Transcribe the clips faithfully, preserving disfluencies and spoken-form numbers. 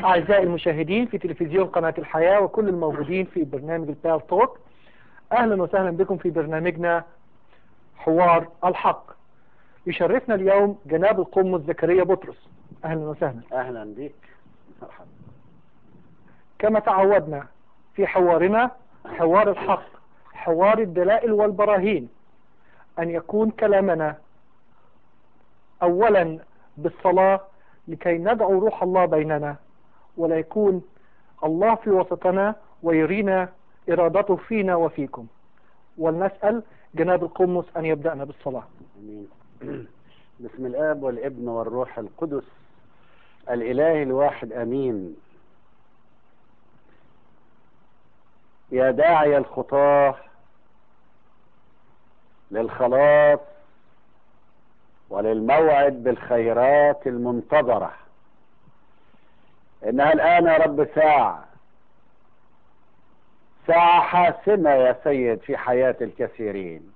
أعزائي المشاهدين في تلفزيون قناة الحياة وكل الموجودين في برنامج البال توك، أهلا وسهلا بكم في برنامجنا حوار الحق. يشرفنا اليوم جناب القمص زكريا بطرس. أهلا وسهلا. أهلا بك. مرحبا. كما تعودنا في حوارنا حوار الحق، حوار الدلائل والبراهين، أن يكون كلامنا أولا بالصلاة لكي ندعو روح الله بيننا، ولا يكون الله في وسطنا ويرينا إرادته فينا وفيكم. ولنسأل جناب القمص أن يبدأنا بالصلاة. أمين. بسم الآب والابن والروح القدس الإله الواحد أمين. يا داعي الخطاة للخلاص وللموعد بالخيرات المنتظرة، إنها الآن يا رب ساعة ساعة حاسمة يا سيد في حياة الكثيرين.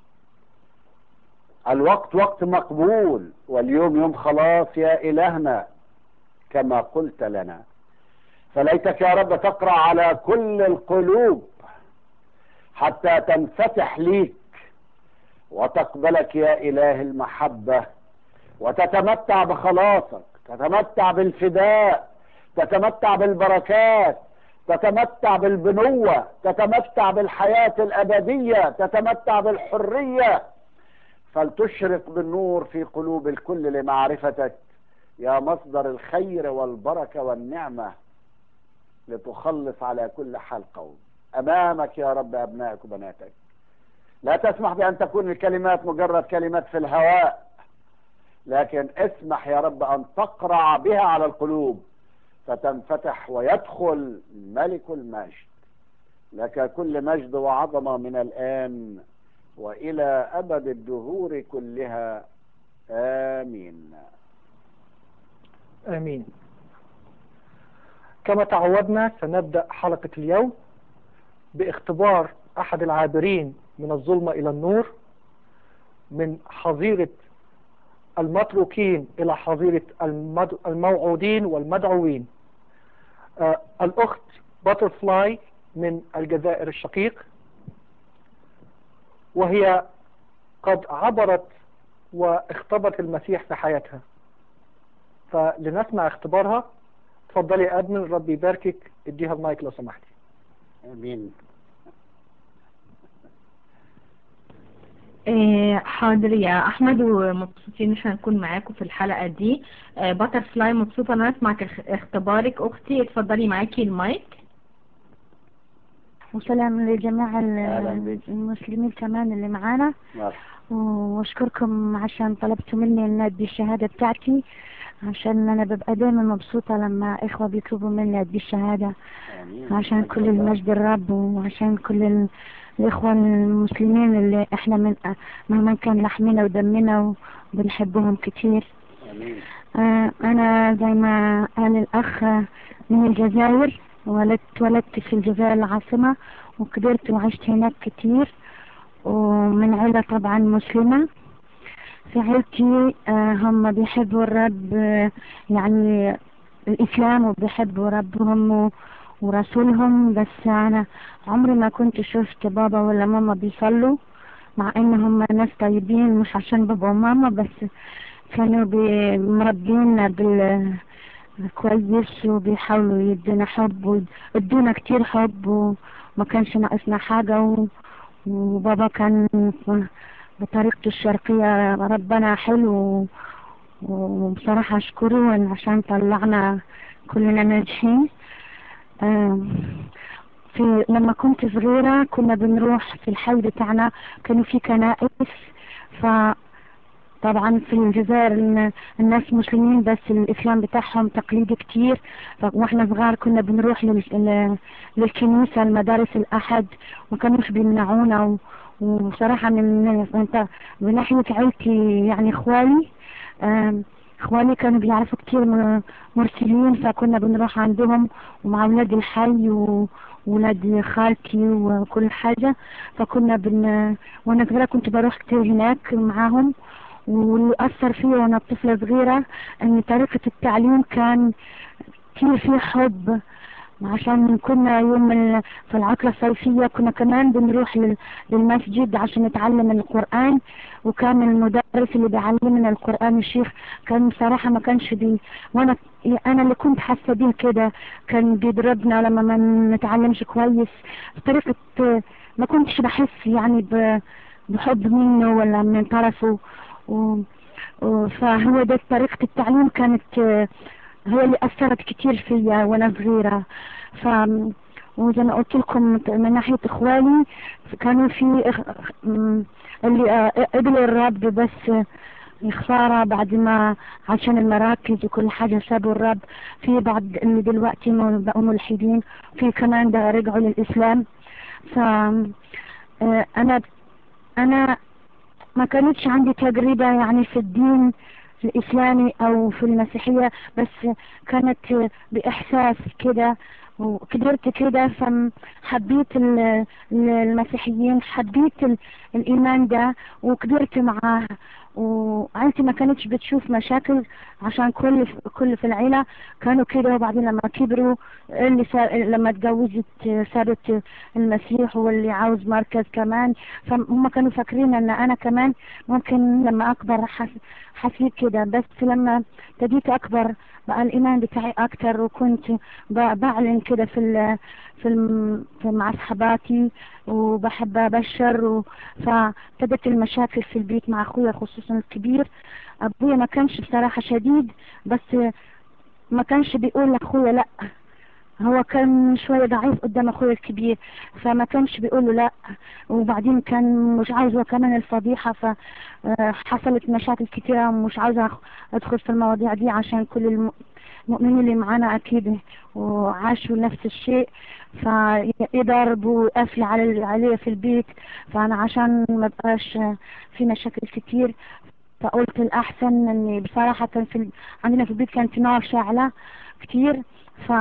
الوقت وقت مقبول، واليوم يوم خلاص يا إلهنا كما قلت لنا. فليتك يا رب تقرأ على كل القلوب حتى تنفتح ليك وتقبلك يا إله المحبة، وتتمتع بخلاصك، تتمتع بالفداء، تتمتع بالبركات، تتمتع بالبنوة، تتمتع بالحياة الأبدية، تتمتع بالحرية. فلتشرق بالنور في قلوب الكل لمعرفتك يا مصدر الخير والبركة والنعمة، لتخلص على كل حال قوم أمامك يا رب أبنائك وبناتك. لا تسمح بأن تكون الكلمات مجرد كلمات في الهواء، لكن اسمح يا رب أن تقرع بها على القلوب فتنفتح ويدخل ملك المجد. لك كل مجد وعظمة من الآن وإلى أبد الدهور كلها. آمين. آمين. كما تعودنا سنبدأ حلقة اليوم باختبار أحد العابرين من الظلمة إلى النور، من حظيرة المتروكين إلى حظيرة الموعودين والمدعوين. آه الأخت باترفلاي من الجزائر الشقيق، وهي قد عبرت واختبرت المسيح في حياتها، فلنسمع اختبارها. تفضلي يا أدمن، ربي يباركك. اديها المايك لو سمحتي. آمين. إيه حاضر يا احمد، ومبسوطين ان احنا نكون معاكم في الحلقه دي. إيه باتر فلاي، مبسوطه ان انا اسمع اختبارك اختي. اتفضلي معاكي المايك. وسلام لجميع المسلمين كمان اللي معانا، واشكركم عشان طلبتوا مني ان ادي الشهاده بتاعتي، عشان انا ببقى دايما مبسوطه لما اخوه بيطلبوا مني ادي الشهاده. عشان كل المجد الرب، وعشان كل الإخوة المسلمين اللي احنا من مهما كان لحمنا ودمنا وبنحبهم كتير. آه انا زي ما قال الاخ من الجزائر، ولدت ولدت في الجزائر العاصمة، وكبرت وعشت هناك كتير، ومن عيلة طبعا مسلمة. في عيلتي آه هم بيحبوا الرب، آه يعني الإسلام، وبيحبوا ربهم ورسولهم. بس أنا عمري ما كنت شفت بابا ولا ماما بيصلوا، مع إنهم ناس طيبين، مش عشان بابا وماما بس، كانوا مربينا بالكويس وبيحاولوا يدونا حب، ويدونا كتير حب، وما كانش ناقصنا حاجة. وبابا كان بطريقته الشرقية ربنا حلو، وبصراحة أشكره عشان طلعنا كلنا ناجحين. في لما كنت صغيرة كنا بنروح في الحي بتاعنا، كانوا في كنائس. فطبعا في الجزائر الناس مسلمين، بس الإسلام بتاعهم تقليدي كتير. واحنا صغار كنا بنروح للكنيسة، المدارس الأحد، ما كانوش بيمنعونا. وبصراحة من من ناحية عيلتي، يعني اخوالي اخواني كانوا بيعرفوا كتير مرسلين، فكنا بنروح عندهم ومع ولاد الحي وولاد خالتي وكل حاجة. فكنا بن وانا صغيرة كنت بروح كتير هناك معاهم. واللي أثر فيه وانا طفلة صغيرة ان طريقة التعليم كان كتير في حب، عشان كنا يوم ال- في العطلة الصيفية كنا كمان بنروح لل- للمسجد عشان نتعلم القرآن. وكان المدرس اللي بيعلمنا القرآن الشيخ كان بصراحة ما كانش بي وانا انا اللي كنت حاسة بيه كده، كان بيضربنا لما ما نتعلمش كويس بطريقة، ما كنتش بحس يعني ب- بحب منه ولا من طرفه. و... و- فهو ده طريقة التعليم كانت هو اللي أثرت كتير فيا وأنا صغيرة. ف وزي ما قلت لكم من ناحية إخواني كانوا في إخ... م- اللي آه، قبلوا الرب بس خسارة بعد ما عشان المراكز وكل حاجة سابوا الرب. في بعض اللي دلوقتي م- بقوا ملحدين، في كمان ده رجعوا للإسلام. ف آه، أنا أنا ما كانتش عندي تجربة يعني في الدين الإسلامي أو في المسيحية، بس كانت بإحساس كده وكبرت كده فحبيت ال- المسيحيين، حبيت ال- الإيمان ده وكبرت معاه. وعيلتي ما كانتش بتشوف مشاكل عشان كل كل في العيلة كانوا كده. وبعدين لما كبروا اللي سا... لما اتجوزت سابت المسيح واللي عاوز مركز كمان، فهم كانوا فاكرين ان انا كمان ممكن لما اكبر حس... حسيت كده. بس لما ابتديت اكبر بقى الايمان بتاعي اكتر، وكنت ب- بعلن كده في ال... في, الم... في مع صحباتي وبحب ابشر و... فابتدت المشاكل في البيت مع اخويا خصوصا الكبير. ابويا ما كانش بصراحة شديد، بس ما كانش بيقول لاخويا لا، هو كان شوية ضعيف قدام اخويا الكبير فما كانش بيقول له لا. وبعدين كان مش عاوزه كمان الفضيحة، فحصلت مشاكل كتيرة ومش عاوزة ادخل في المواضيع دي عشان كل المؤمنين اللي معانا اكيد وعاشوا نفس الشيء، فيضرب وقفل على عليه في البيت. فانا عشان ما بقاش في مشاكل كتير فقلت الأحسن اني بصراحة كان في ال... عندنا في البيت كانت نار شاعلة كتير. ف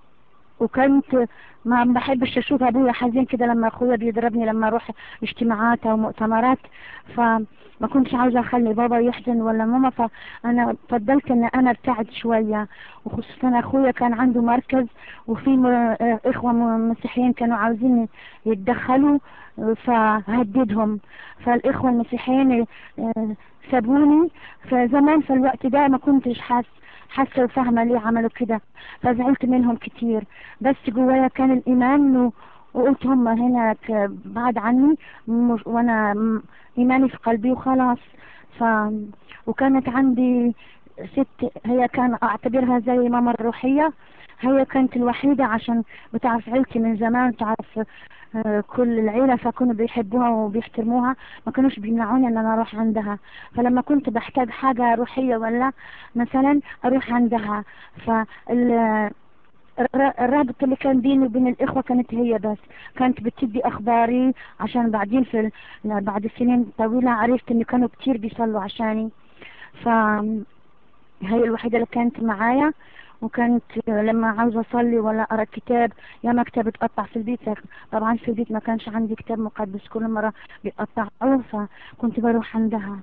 وكنت ما بحبش اشوف ابويا حزين كده لما اخويا بيضربني لما اروح اجتماعات او مؤتمرات، فما كنتش عاوزة اخلي بابا يحزن ولا ماما. فانا فضلت ان انا ابتعد شوية، وخصوصا اخويا كان عنده مركز وفي م... اخوة م- مسيحيين كانوا عاوزين يتدخلوا فهددهم. فالاخوة المسيحيين آه، سابوني. فزمان في الوقت ده ما كنتش حاسة حاسة وفاهمة ليه عملوا كده، فزعلت منهم كتير. بس جوايا كان الإيمان و... وقلت هم هنا بعد عني مش... وانا م- إيماني في قلبي وخلاص. ف... وكانت عندي ست هي كان اعتبرها زي ماما الروحية، هي كانت الوحيدة عشان بتعرف عيلتي من زمان، تعرف آه، كل العيلة فكانوا بيحبوها وبيحترموها، ما كانوش بيمنعوني ان انا اروح عندها. فلما كنت بحتاج حاجة روحية ولا مثلا اروح عندها. فال الرابط اللي كان بيني وبين الإخوة كانت هي بس، كانت بتدي أخباري عشان بعدين في ال... بعد سنين طويلة عرفت إن كانوا كتير بيصلوا عشاني. فهي الوحيدة اللي كانت معايا. وكانت لما عاوزة أصلي ولا أقرأ كتاب يا مكتب اتقطع في البيت، طبعا في البيت ما كانش عندي كتاب مقدس كل مرة بيقطعوه فكنت بروح عندها.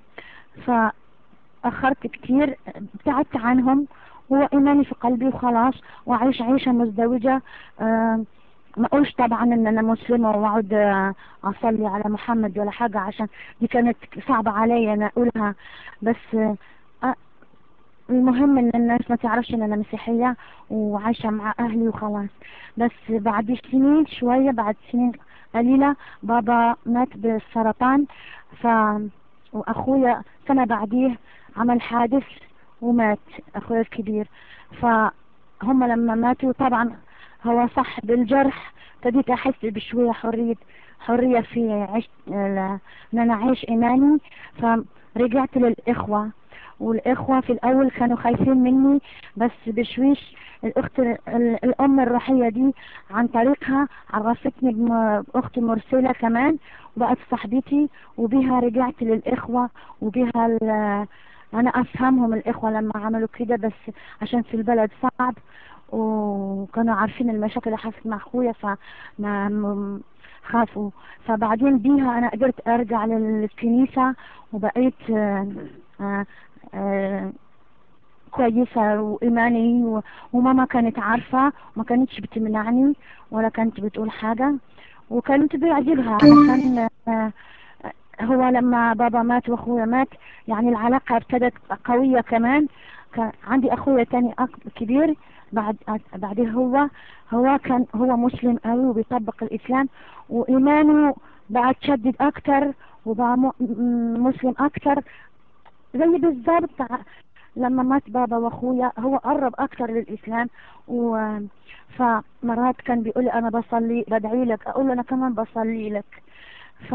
فأخرت كتير، ابتعدت عنهم وإيماني في قلبي وخلاص، وعيش عيشة مزدوجة. آه ما اقولش طبعا ان انا مسلمة واقعد آه، اصلي على محمد ولا حاجة عشان دي كانت صعبة عليا انا اقولها. بس آه المهم ان الناس ما تعرفش ان انا مسيحية وعايشة مع اهلي وخلاص. بس بعد سنين شوية، بعد سنين قليلة بابا مات بالسرطان. ف واخويا سنة بعديه عمل حادث ومات اخويا الكبير. فهم لما ماتوا طبعا هو صح بالجرح، ابتديت احس بشوية حرية حرية في عيش ان انا اعيش ايماني. فرجعت للاخوة، والاخوة في الاول كانوا خايفين مني، بس بشويش الاخت ال- الام الروحية دي عن طريقها عرفتني باخت مرسلة كمان وبقت صاحبتي، وبها رجعت للاخوة وبها ال- انا افهمهم الاخوة لما عملوا كده، بس عشان في البلد صعب وكانوا عارفين المشاكل اللي حصلت مع اخويا فما م- خافوا. فبعدين بيها انا قدرت ارجع للكنيسة وبقيت آه، آه، آه، كويسة وإيماني و... وماما كانت عارفة وما كانتش بتمنعني ولا كانت بتقول حاجة، وكانت بيعجبها علشان آه هو لما بابا مات واخويا مات يعني العلاقة ابتدت قوية كمان. كان عندي اخويا تاني كبير بعد بعده هو هو كان هو مسلم قوي وبيطبق الاسلام وايمانه بقى تشدد اكتر وبقى مسلم اكتر زي بالظبط. لما مات بابا واخويا هو قرب اكتر للاسلام، و فمرات كان بيقول لي انا بصلي بدعي لك، اقول له انا كمان بصلي لك. ف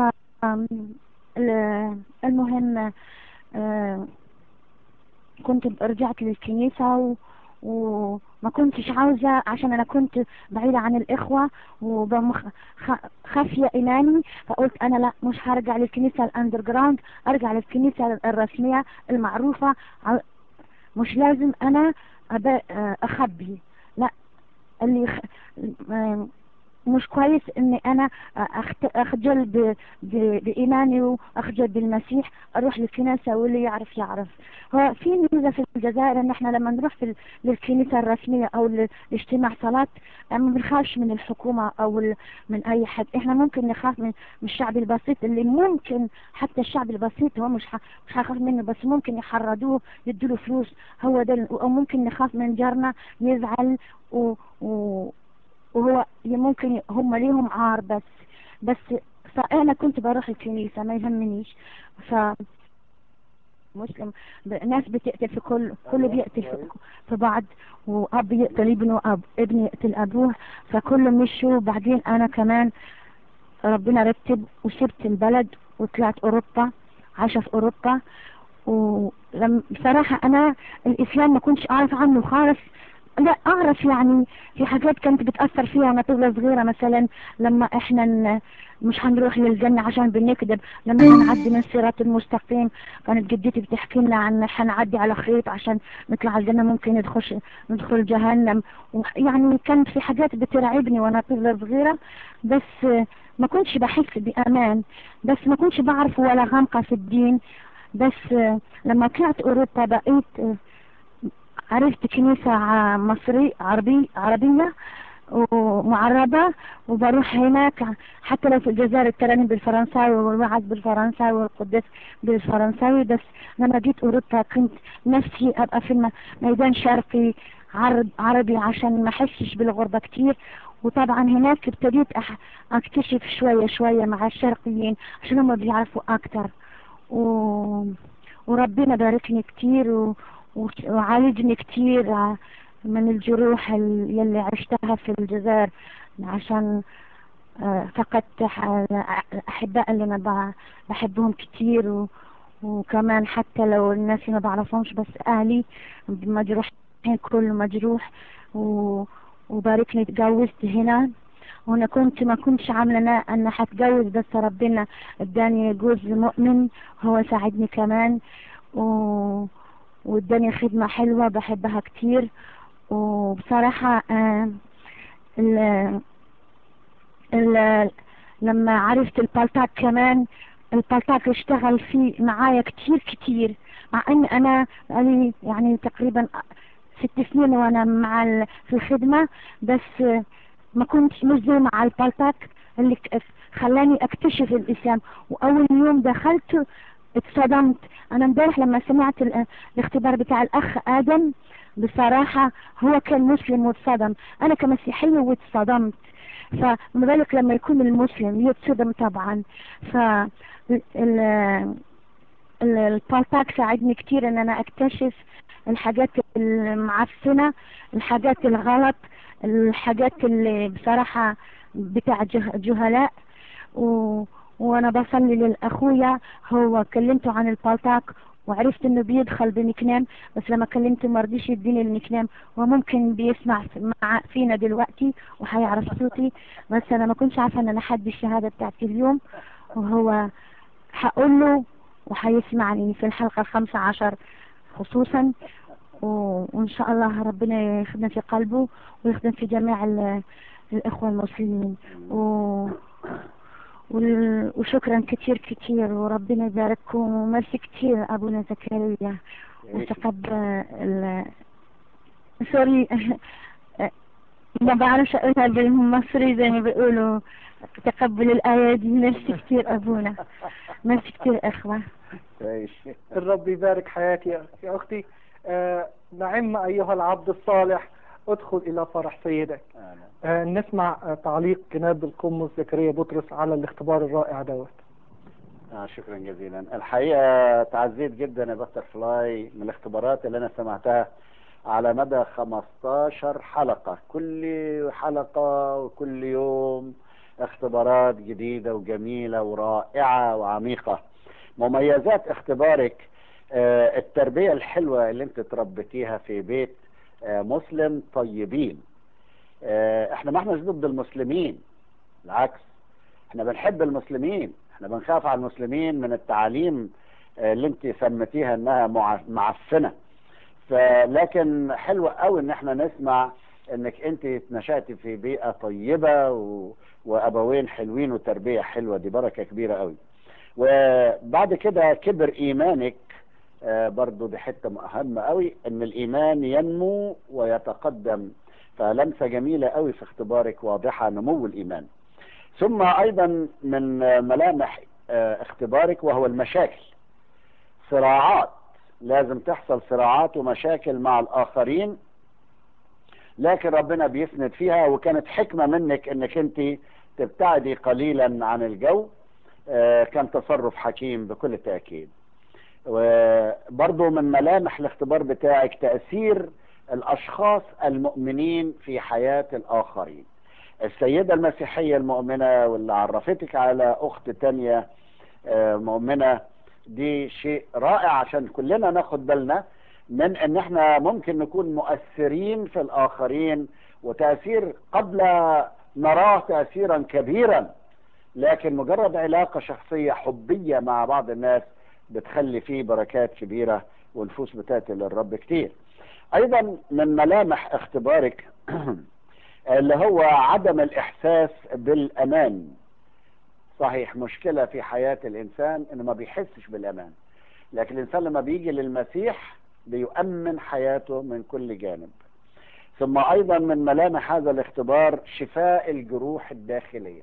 المهم كنت رجعت للكنيسة و... وما كنتش عاوزة عشان انا كنت بعيدة عن الاخوة وخافية ايماني، فقلت انا لا مش هرجع للكنيسة الاندر جراوند، ارجع للكنيسة الرسمية المعروفة. مش لازم انا اخبي، لا اللي خ... مش كويس اني انا اخجل ب... ب... بايماني واخجل بالمسيح، اروح للكنيسة واللي يعرف يعرف. هو في ميزة في الجزائر ان احنا لما نروح في للكنيسة الرسمية او لاجتماع صلاة ما بنخافش من الحكومة او ال... من اي حد. احنا ممكن نخاف من... من الشعب البسيط اللي ممكن حتى الشعب البسيط هو مش ح... مش هخاف منه، بس ممكن يحردوه يدوله فلوس، هو ده. او ممكن نخاف من جارنا يزعل و... و... وهو ممكن هم ليهم عار، بس بس فأنا كنت بروح الكنيسة ما يهمنيش. ف مسلم ناس بتقتل في كل كله بيقتل في, في بعض، وأب يقتل ابنه، أب ابن يقتل أبوه، فكله مشوا. بعدين أنا كمان ربنا رتب وسبت البلد وطلعت أوروبا، عايشة في أوروبا. ولما بصراحة أنا الإسلام ما كنتش أعرف عنه خالص، لا اعرف يعني في حاجات كانت بتأثر فيها وانا طفلة صغيرة، مثلا لما احنا مش هنروح للجنة عشان بنكذب، لما هنعدي من الصراط المستقيم كانت جدتي بتحكي لنا عن هنعدي على خيط عشان نطلع الجنة، ممكن ندخل ندخل جهنم. يعني كانت في حاجات بترعبني وانا طفلة صغيرة، بس ما كنتش بحس بأمان، بس ما كنتش بعرف ولا غامقة في الدين. بس لما طلعت اوروبا بقيت عرفت كنيسة مصري عربي عربية ومعربة، وبروح هناك حتى لو في الجزائر الترانيم بالفرنساوي والوعظ بالفرنساوي والقداس بالفرنساوي. بس لما جيت اوروبا كنت نفسي ابقى في ميدان شرقي عرب عربي عشان ما احسش بالغربة كتير. وطبعا هناك ابتديت اكتشف شوية شوية مع الشرقيين عشان هم بيعرفوا اكتر، و... وربنا باركني كتير و... وعالجني كتير من الجروح يلي عشتها في الجزائر، عشان فقدت الأحباء اللي أنا بحبهم كتير، و... وكمان حتى لو الناس ما بعرفهمش بس أهلي مجروحين، كل مجروح. و... وباركني اتجوزت هنا، وانا كنت ما كنتش عامله انا هتجوز، بس ربنا اداني جوز مؤمن هو ساعدني كمان، و... واداني خدمة حلوة بحبها كتير. وبصراحة آه ال ال لما عرفت البالتاك كمان، البالتاك اشتغل فيه معايا كتير كتير، مع ان انا يعني, يعني تقريبا ست سنين وانا مع في الخدمة، بس ما كنتش مش زي مع البالتاك اللي خلاني اكتشف الاسلام. واول يوم دخلت اتصدمت. انا امبارح لما سمعت الاختبار بتاع الاخ ادم، بصراحة هو كان مسلم واتصدم، انا كمسيحية واتصدمت، فما بالك لما يكون المسلم يتصدم طبعا. ف البالتاك ساعدني كتير ان انا اكتشف الحاجات المعفنة، الحاجات الغلط، الحاجات اللي بصراحة بتاع جهلاء. و وانا بصلي للاخويا، هو كلمته عن البالتاك وعرفت انه بيدخل بنكنام، بس لما كلمته ما رضيش يديني النكنام، وممكن بيسمع مع فينا دلوقتي وهيعرف صوتي، بس انا ما كنتش عارفه ان انا حد الشهاده بتاعتي اليوم، وهو هقول له وهيسمعني في الحلقه الخامسة عشر خصوصا. وان شاء الله ربنا يخدم في قلبه ويخدم في جميع الاخوه المسلمين. و وشكرا كتير كتير، وربنا يبارككم، وميرسي كتير ابونا زكريا، وتقبل سوري ما بعرفش اقولها بالمصري زي ما بيقولوا تقبل الآيات دي. نفسي كتير أبونا، نفسي كتير أخوة. الرب يبارك حياتي يا أختي. آه نعم أيها العبد الصالح، ادخل إلى فرح سيدك. آه نسمع آه تعليق جناب القمص زكريا بطرس على الاختبار الرائع دوت. آه شكرا جزيلا. الحقيقة تعزيت جدا يا باتر فلاي من الاختبارات اللي أنا سمعتها على مدى خمستاشر حلقة، كل حلقة وكل يوم اختبارات جديدة وجميلة ورائعة وعميقة. مميزات اختبارك اه التربية الحلوة اللي انت تربيتيها في بيت اه مسلم طيبين. اه احنا ما احناش ضد المسلمين، بالعكس احنا بنحب المسلمين، احنا بنخاف على المسلمين من التعاليم اه اللي انت سميتيها انها معفنة. فلكن حلوة قوي ان احنا نسمع انك انت نشأتي في بيئة طيبة و... وابوين حلوين وتربية حلوة، دي بركة كبيرة قوي. وبعد كده كبر ايمانك، آه برضو دي حتة مهمة قوي، ان الايمان ينمو ويتقدم. فلمسة جميلة قوي في اختبارك، واضحة نمو الايمان. ثم ايضا من ملامح آه اختبارك وهو المشاكل، صراعات، لازم تحصل صراعات ومشاكل مع الآخرين، لكن ربنا بيسند فيها. وكانت حكمة منك انك انت تبتعدي قليلا عن الجو، آه كان تصرف حكيم بكل تأكيد. وبرضو من ملامح الاختبار بتاعك تأثير الأشخاص المؤمنين في حياة الآخرين. السيدة المسيحية المؤمنة واللي عرفتك على أخت تانية آه مؤمنة، دي شيء رائع عشان كلنا ناخد بالنا من ان احنا ممكن نكون مؤثرين في الاخرين، وتأثير قد لا نراه تأثيرا كبيرا، لكن مجرد علاقة شخصية حبية مع بعض الناس بتخلي فيه بركات كبيرة ونفوس بتاتي للرب كتير. ايضا من ملامح اختبارك اللي هو عدم الاحساس بالامان. صحيح مشكلة في حياة الإنسان إنه ما بيحسش بالأمان، لكن الإنسان لما بيجي للمسيح بيؤمن حياته من كل جانب. ثم أيضا من ملامح هذا الاختبار شفاء الجروح الداخلية.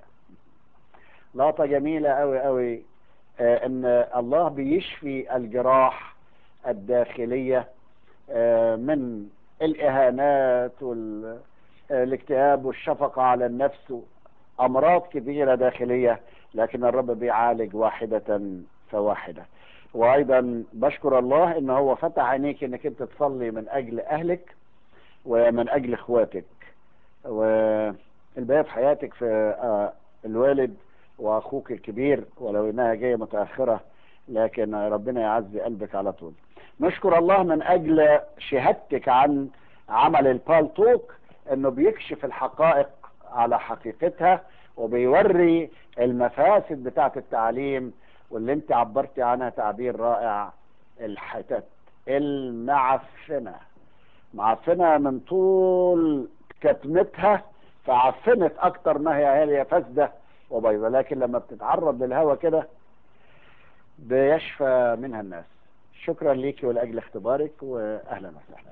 لقطة جميلة أوي أوي، آه إن الله بيشفي الجراح الداخلية آه من الإهانات والاكتئاب والشفقة على النفس، أمراض كثيرة داخلية، لكن الرب بيعالج واحدة فواحدة. وأيضا بشكر الله إن هو فتح عينيك إنك أنت تصلي من أجل أهلك ومن أجل إخواتك، والباقي في حياتك في الوالد وأخوك الكبير، ولو إنها جاية متأخرة لكن ربنا يعزي قلبك على طول. نشكر الله من أجل شهادتك عن عمل البالتوك، إنه بيكشف الحقائق على حقيقتها وبيوري المفاسد بتاعة التعليم، واللي انت عبرتي عنها تعبير رائع، الحتت المعفنة، معفنة من طول كتمتها فعفنت اكتر ما هي هي فاسدة وبيضة، لكن لما بتتعرض للهواء كده بيشفى منها الناس. شكرا ليكي ولاجل اختبارك، واهلا وسهلا.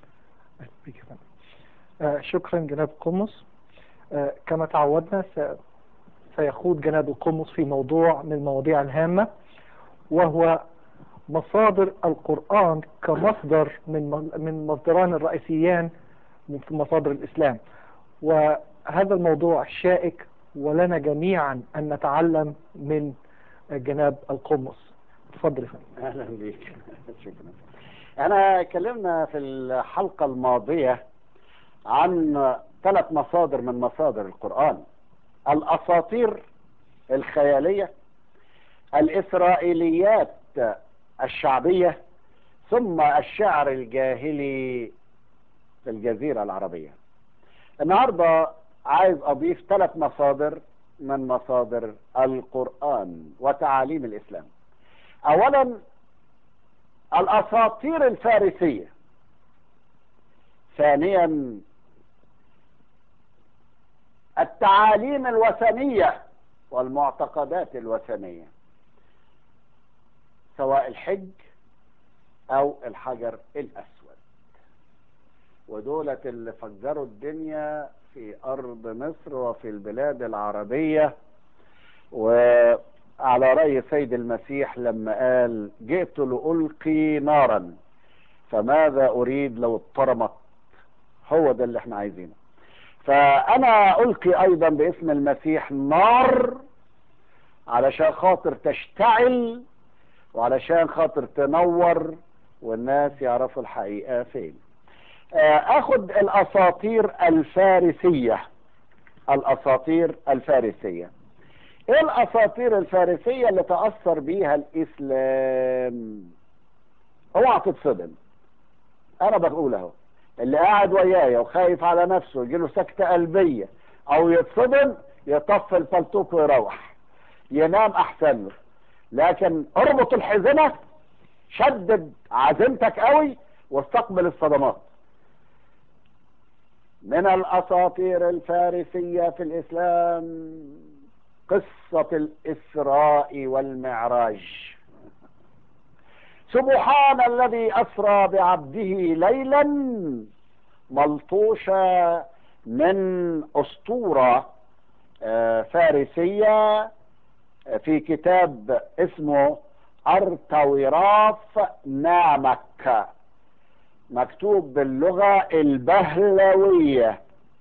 آه شكرا جناب قمص. آه كما تعودنا سيخوض جناب القمص في موضوع من المواضيع الهامة، وهو مصادر القرآن كمصدر من من مصدران الرئيسيان في مصادر الإسلام. وهذا الموضوع شائك، ولنا جميعا أن نتعلم من جناب القمص. تفضل. أهلا بك. شكرا. أنا اتكلمنا في الحلقة الماضية عن ثلاث مصادر من مصادر القرآن: الأساطير الخيالية، الإسرائيليات الشعبية، ثم الشعر الجاهلي في الجزيرة العربية. النهاردة عايز أضيف ثلاث مصادر من مصادر القرآن وتعاليم الإسلام. أولا الأساطير الفارسية، ثانيا التعاليم الوثنية والمعتقدات الوثنية، سواء الحج او الحجر الاسود. ودولة اللي فجروا الدنيا في ارض مصر وفي البلاد العربية. وعلى رأي سيد المسيح لما قال جئت لألقي نارا فماذا اريد لو اضطرمت، هو ده اللي احنا عايزينه. فانا القي ايضا باسم المسيح نار علشان خاطر تشتعل وعلشان خاطر تنور والناس يعرفوا الحقيقة فين. اخد الاساطير الفارسية. الاساطير الفارسية، ايه الاساطير الفارسية اللي تأثر بيها الاسلام؟ اوعى تتصدم، انا بقول اهو، اللي قاعد ويايا وخايف على نفسه يجيله سكتة قلبية او يتصدم يطفي الفلتوك ويروح ينام احسن له. لكن اربط الحزمة، شدد عزيمتك قوي واستقبل الصدمات. من الاساطير الفارسية في الاسلام قصة الاسراء والمعراج. سبحان الذي اسرى بعبده ليلا ملطوشة من اسطورة فارسية في كتاب اسمه ارتويراف نامك، مكتوب باللغة البهلوية،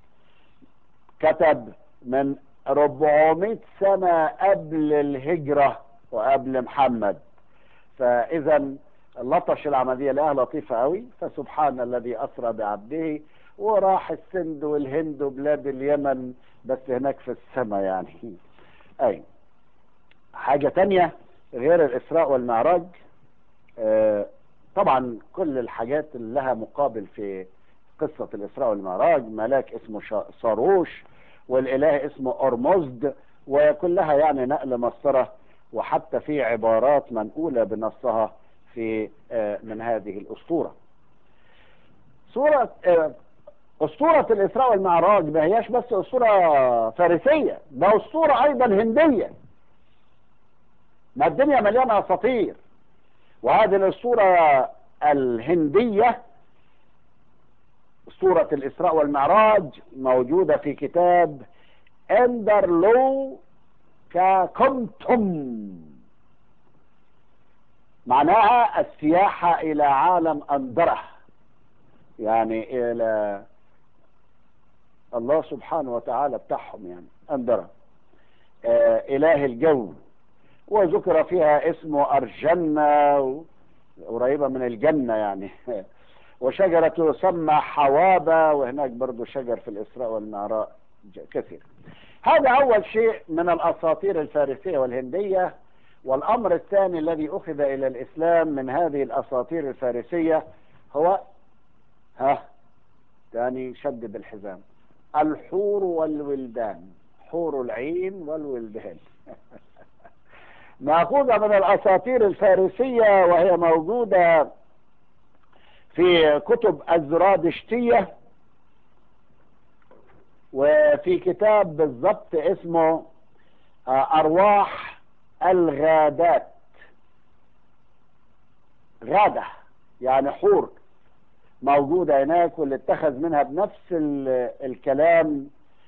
كتب من أربعمائة سنة قبل الهجرة وقبل محمد. فاذا لطش العملية لها لطيفة قوي. فسبحان الذي اسرى بعبده، وراح السند والهند وبلاد اليمن، بس هناك في السماء يعني. اي حاجة تانية غير الاسراء والمعراج، آه طبعا كل الحاجات اللي لها مقابل في قصة الاسراء والمعراج، ملاك اسمه صاروش والاله اسمه ارمزد، وكلها يعني نقل مسطرة، وحتى في عبارات منقولة بنصها في آه من هذه الاسطورة. سورة آه اسطورة الاسراء والمعراج ما هياش بس اسطورة فارسية، ده اسطورة ايضا هندية. ما الدنيا مليانة اساطير، وهذه الاسطورة الهندية اسطورة الاسراء والمعراج موجودة في كتاب اندرلو كاكمتم، معناها السياحة الى عالم اندره، يعني الى الله سبحانه وتعالى بتاعهم، يعني اندره آه اله الجو. وذكر فيها اسمه ارجنة، قريبة من الجنة يعني. وشجرة تسمى حوابة، وهناك برضو شجر في الاسراء والمعراج كثير. هذا اول شيء من الاساطير الفارسية والهندية. والامر الثاني الذي اخذ الى الاسلام من هذه الاساطير الفارسية هو ها تاني شدد الحزام، الحور والولدان، حور العين والولدان. مأخوذة من الاساطير الفارسية، وهي موجودة في كتب الزرادشتية، وفي كتاب بالضبط اسمه ارواح الغادات. غادة يعني حور موجودة هناك، واللي اتخذ منها بنفس الكلام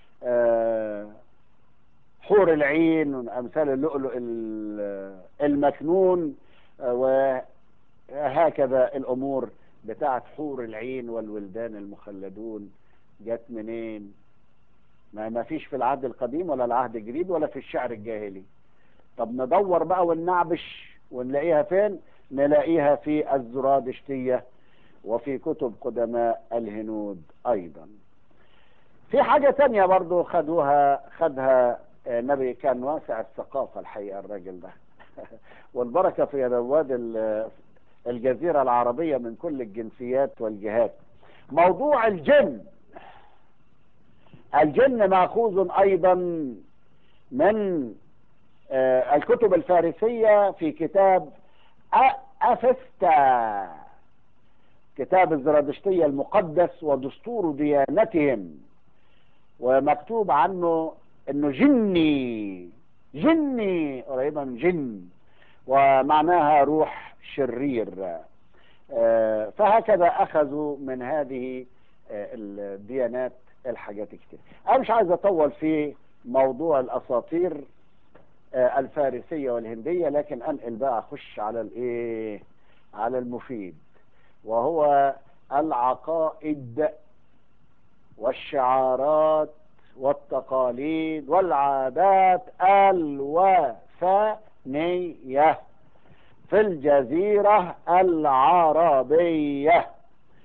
حور العين وامثال اللؤلؤ المكنون، وهكذا الامور بتاعت حور العين والولدان المخلدون جت منين؟ ما ما فيش في العهد القديم ولا العهد الجديد ولا في الشعر الجاهلي. طب ندور بقى وننعبش ونلاقيها فين؟ نلاقيها في الزرادشتية وفي كتب قدماء الهنود ايضا. في حاجة تانية برضو خدوها خدها نبي، كان واسع الثقافة الحقيقة الراجل ده. والبركة في رواد الجزيرة العربية من كل الجنسيات والجهات. موضوع الجن. الجن مأخوذ ايضا من الكتب الفارسية في كتاب أفستا، كتاب الزرادشتية المقدس ودستور ديانتهم، ومكتوب عنه انه جني، جني قريبا من جن، ومعناها روح شرير. فهكذا أخذوا من هذه الديانات الحاجات كتير. أنا مش عايز أطول في موضوع الأساطير الفارسية والهندية، لكن أنقل بقى أخش على الإيه، على المفيد، وهو العقائد والشعارات والتقاليد والعادات الوثنية في الجزيرة العربية.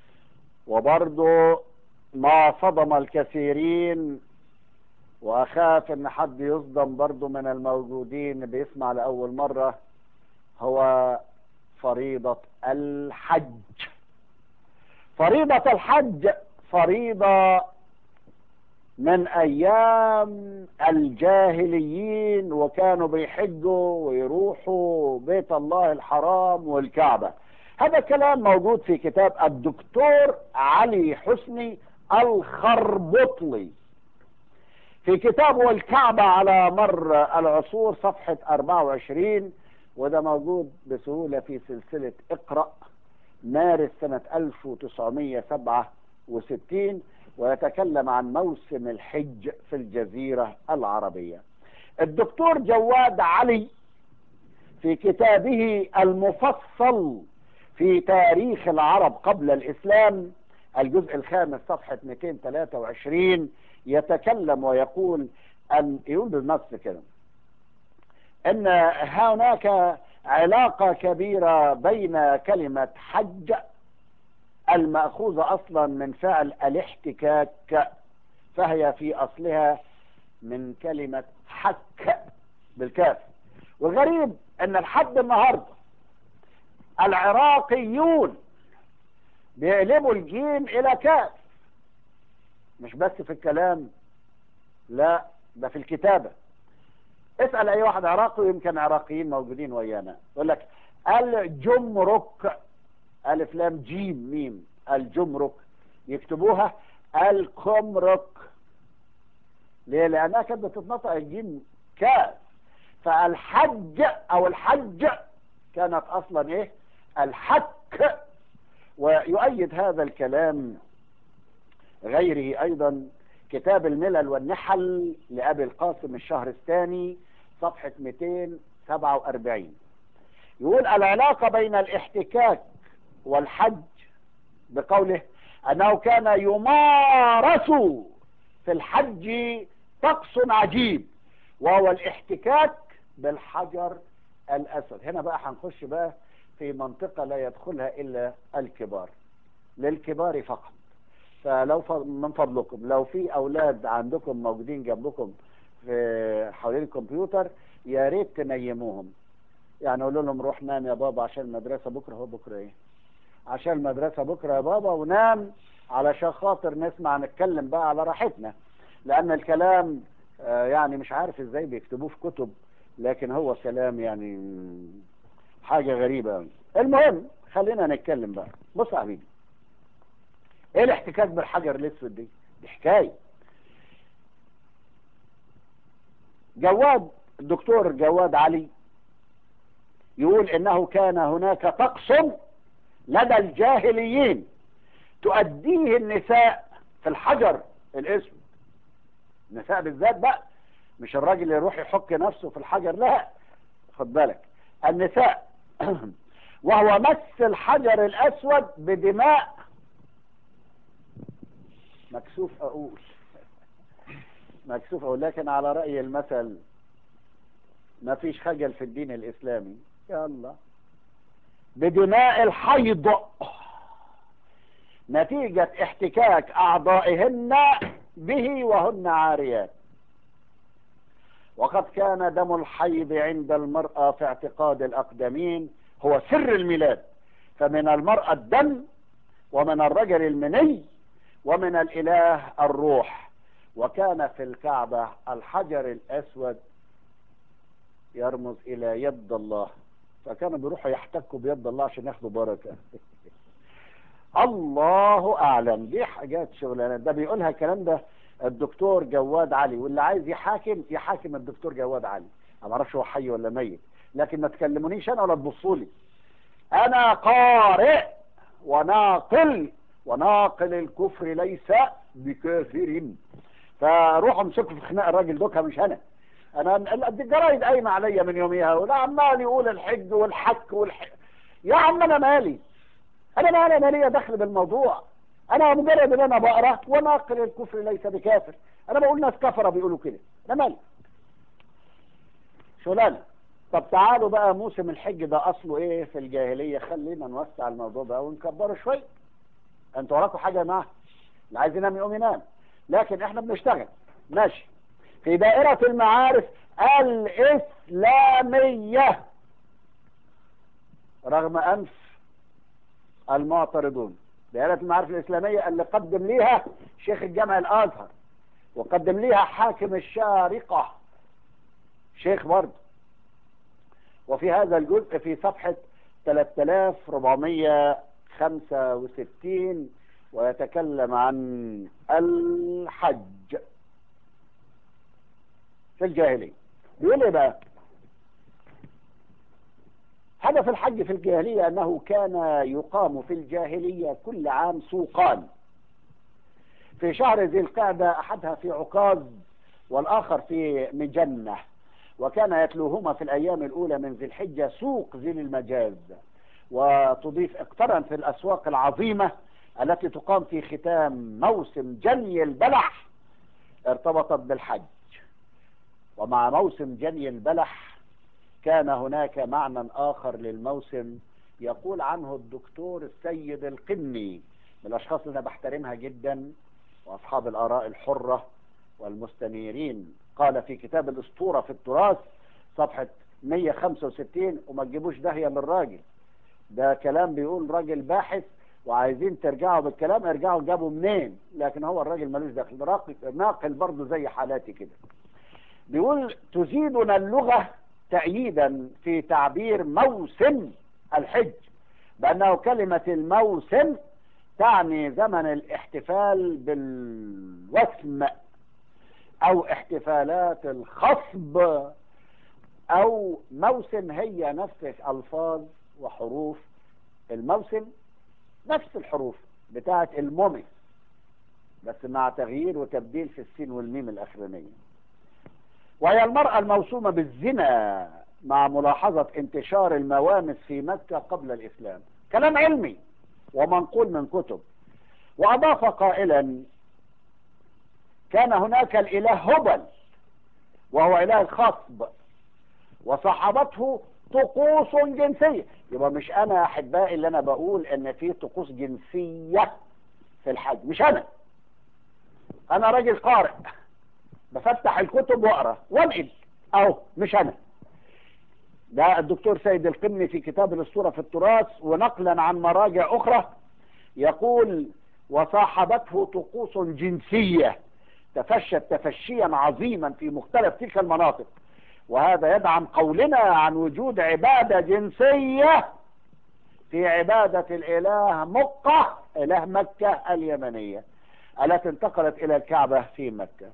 وبرضو ما صدم الكثيرين، وأخاف أن حد يصدم برضو من الموجودين بيسمع لأول مرة، هو فريضة الحج. فريضة الحج فريضة من أيام الجاهليين، وكانوا بيحجوا ويروحوا بيت الله الحرام والكعبة. هذا كلام موجود في كتاب الدكتور علي حسني الخربطلي في كتابه الكعبة على مر العصور صفحة أربعة وعشرين، وده موجود بسهولة في سلسلة اقرأ مارس سنة ألف وتسعمائة وسبعة وستين، ويتكلم عن موسم الحج في الجزيرة العربية. الدكتور جواد علي في كتابه المفصل في تاريخ العرب قبل الإسلام الجزء الخامس صفحة مئتين وثلاثة وعشرين يتكلم ويقول أن يقول بالنص كده أن هناك علاقة كبيرة بين كلمة حج المأخوذة أصلا من فعل الاحتكاك، فهي في أصلها من كلمة حك بالكاف. والغريب أن لحد النهاردة العراقيون بيقلبوا الجيم إلى كاف، مش بس في الكلام، لا ده في الكتابة. اسأل أي واحد عراقي، ويمكن عراقيين موجودين ويانا، يقول لك الجمرك ألف لام جيم ميم، الجمرك يكتبوها الكمرك. ليه؟ لأنها كانت بتتنطق الجيم كاف. فالحج أو الحج كانت أصلا إيه؟ الحك. ويؤيد هذا الكلام غيره أيضا كتاب الملل والنحل لأبي القاسم الشهرستاني صفحة مئتين وسبعة وأربعين، يقول العلاقة بين الاحتكاك والحج بقوله أنه كان يمارس في الحج طقس عجيب، وهو الاحتكاك بالحجر الأسود. هنا بقى هنخش بقى في منطقة لا يدخلها إلا الكبار، للكبار فقط. فلو من فضلكم لو في أولاد عندكم موجودين جنبكم في حوالين الكمبيوتر، يا ريت تنيموهم، يعني قولوا لهم روح نام يا بابا عشان المدرسة بكرة. هو بكرة إيه؟ عشان المدرسة بكرة يا بابا، ونام علشان خاطر نسمع نتكلم بقى على راحتنا، لأن الكلام آه يعني مش عارف إزاي بيكتبوه في كتب، لكن هو كلام يعني حاجة غريبة. المهم خلينا نتكلم بقى. بص يا حبيبي، ايه الاحتكاك بالحجر الاسود دي؟ دي حكايه. جواد الدكتور جواد علي يقول انه كان هناك طقس لدى الجاهليين تؤديه النساء في الحجر الاسود. النساء بالذات بقى، مش الراجل اللي يروح يحك نفسه في الحجر، لا، خد بالك، النساء وهو مس الحجر الاسود بدماء. مكسوف اقول مكسوف اقول لكن على رأي المثل ما فيش خجل في الدين الاسلامي. يلا، بدماء الحيض نتيجة احتكاك اعضائهن به وهن عاريات. وقد كان دم الحيض عند المرأة في اعتقاد الاقدمين هو سر الميلاد، فمن المرأة الدم، ومن الرجل المني، ومن الإله الروح. وكان في الكعبة الحجر الأسود يرمز إلى يد الله، فكانوا بيروحوا يحتكوا بيد الله عشان ياخدوا بركة. الله أعلم، دي حاجات شغلانة. ده بيقولها الكلام ده الدكتور جواد علي، واللي عايز يحاكم يحاكم الدكتور جواد علي. أنا ما اعرفش هو حي ولا ميت، لكن ما تكلمونيش أنا ولا تبصوا لي. أنا قارئ وناقل وناقل الكفر ليس بكافر. فروحوا امسكوا في خناق الراجل دوكا مش انا انا الجرايد قايمه عليا من يوميها، ولا عمال يقول الحج والحك والحج. يا عم انا مالي، انا ما انا مالي دخل بالموضوع. انا مجرد ان انا بقرا وناقل الكفر ليس بكافر، انا بقول ناس كفره بيقولوا كده، انا مالي شغلانه. طب تعالوا بقى، موسم الحج ده اصله ايه في الجاهليه؟ خلينا نوسع الموضوع ده ونكبره شويه. انتوا وراكم حاجه يا جماعه؟ اللي عايز ينام يقوم ينام، لكن احنا بنشتغل ماشي في دائره المعارف الاسلاميه، رغم انف المعترضون. دائره المعارف الاسلاميه اللي قدم ليها شيخ الجامع الازهر، وقدم ليها حاكم الشارقه شيخ برضه. وفي هذا الجزء في صفحة ثلاثة آلاف وأربعمائة وخمسة وستين ويتكلم عن الحج في الجاهلية. بيقول ايه بقى؟ هدف الحج في الجاهلية أنه كان يقام في الجاهلية كل عام سوقان، في شهر ذي القعدة، أحدها في عكاظ والآخر في مجنة، وكان يتلوهما في الأيام الأولى من ذي الحجة سوق ذي المجاز. وتضيف اقترن في الأسواق العظيمة التي تقام في ختام موسم جني البلح ارتبطت بالحج. ومع موسم جني البلح كان هناك معنى آخر للموسم يقول عنه الدكتور السيد القني، من الأشخاص اللي أنا بحترمها جدا وأصحاب الآراء الحرة والمستنيرين. قال في كتاب الأسطورة في التراث صفحة مئة وخمسة وستين، وما تجيبوش داهية للراجل ده، كلام بيقول راجل باحث، وعايزين ترجعوا بالكلام ارجعوا جابوا منين، لكن هو الراجل ملوش دخل، ناقل برضه زي حالاتي كده. بيقول تزيدنا اللغة تأييدا في تعبير موسم الحج بأنه كلمة الموسم تعني زمن الاحتفال بالوسم أو احتفالات الخصب، أو موسم هي نفس ألفاظ وحروف الموسم، نفس الحروف بتاعة المومي بس مع تغيير وتبديل في السين والميم الأخرانية. وهي المرأة الموسومة بالزنا مع ملاحظة انتشار الموامس في مكة قبل الإسلام. كلام علمي ومنقول من كتب. وأضاف قائلا كان هناك الإله هبل وهو إله الخصب وصاحبته طقوس جنسية. يبقى مش أنا يا أحبائي اللي أنا بقول إن في طقوس جنسية في الحج، مش أنا أنا راجل قارئ بفتح الكتب واقرا وانقل اهو، مش انا. ده الدكتور سيد القني في كتاب الأسطورة في التراث، ونقلا عن مراجع اخرى يقول وصاحبته طقوس جنسية تفشت تفشيا عظيما في مختلف تلك المناطق، وهذا يدعم قولنا عن وجود عبادة جنسية في عبادة الإله مقة إله مكة اليمنية التي انتقلت إلى الكعبة في مكة.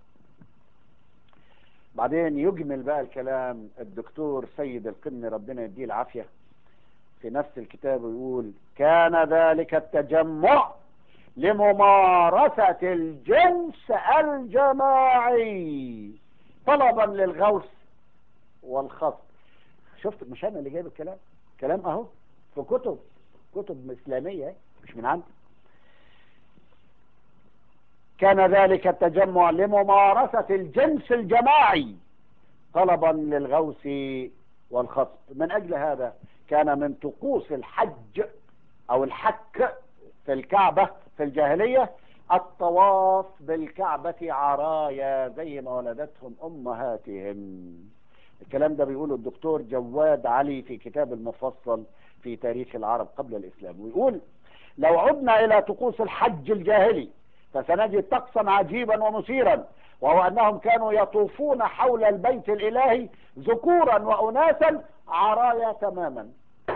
بعدين يجمل بقى الكلام الدكتور سيد القني ربنا يديه العافية في نفس الكتاب ويقول كان ذلك التجمع لممارسة الجنس الجماعي طلبا للغوث والخصب. شفت مش انا اللي جايب الكلام، كلام اهو في كتب كتب اسلامية مش من عندي. كان ذلك التجمع لممارسة الجنس الجماعي طلبا للغوث والخصب. من أجل هذا كان من طقوس الحج أو الحك في الكعبة في الجاهلية الطواف بالكعبة عرايا زي ما ولدتهم أمهاتهم. الكلام ده بيقوله الدكتور جواد علي في كتاب المفصل في تاريخ العرب قبل الإسلام، ويقول لو عدنا إلى طقوس الحج الجاهلي فسنجد طقسا عجيبا ومثيرا، وهو أنهم كانوا يطوفون حول البيت الإلهي ذكورا وأناسا عرايا تماما.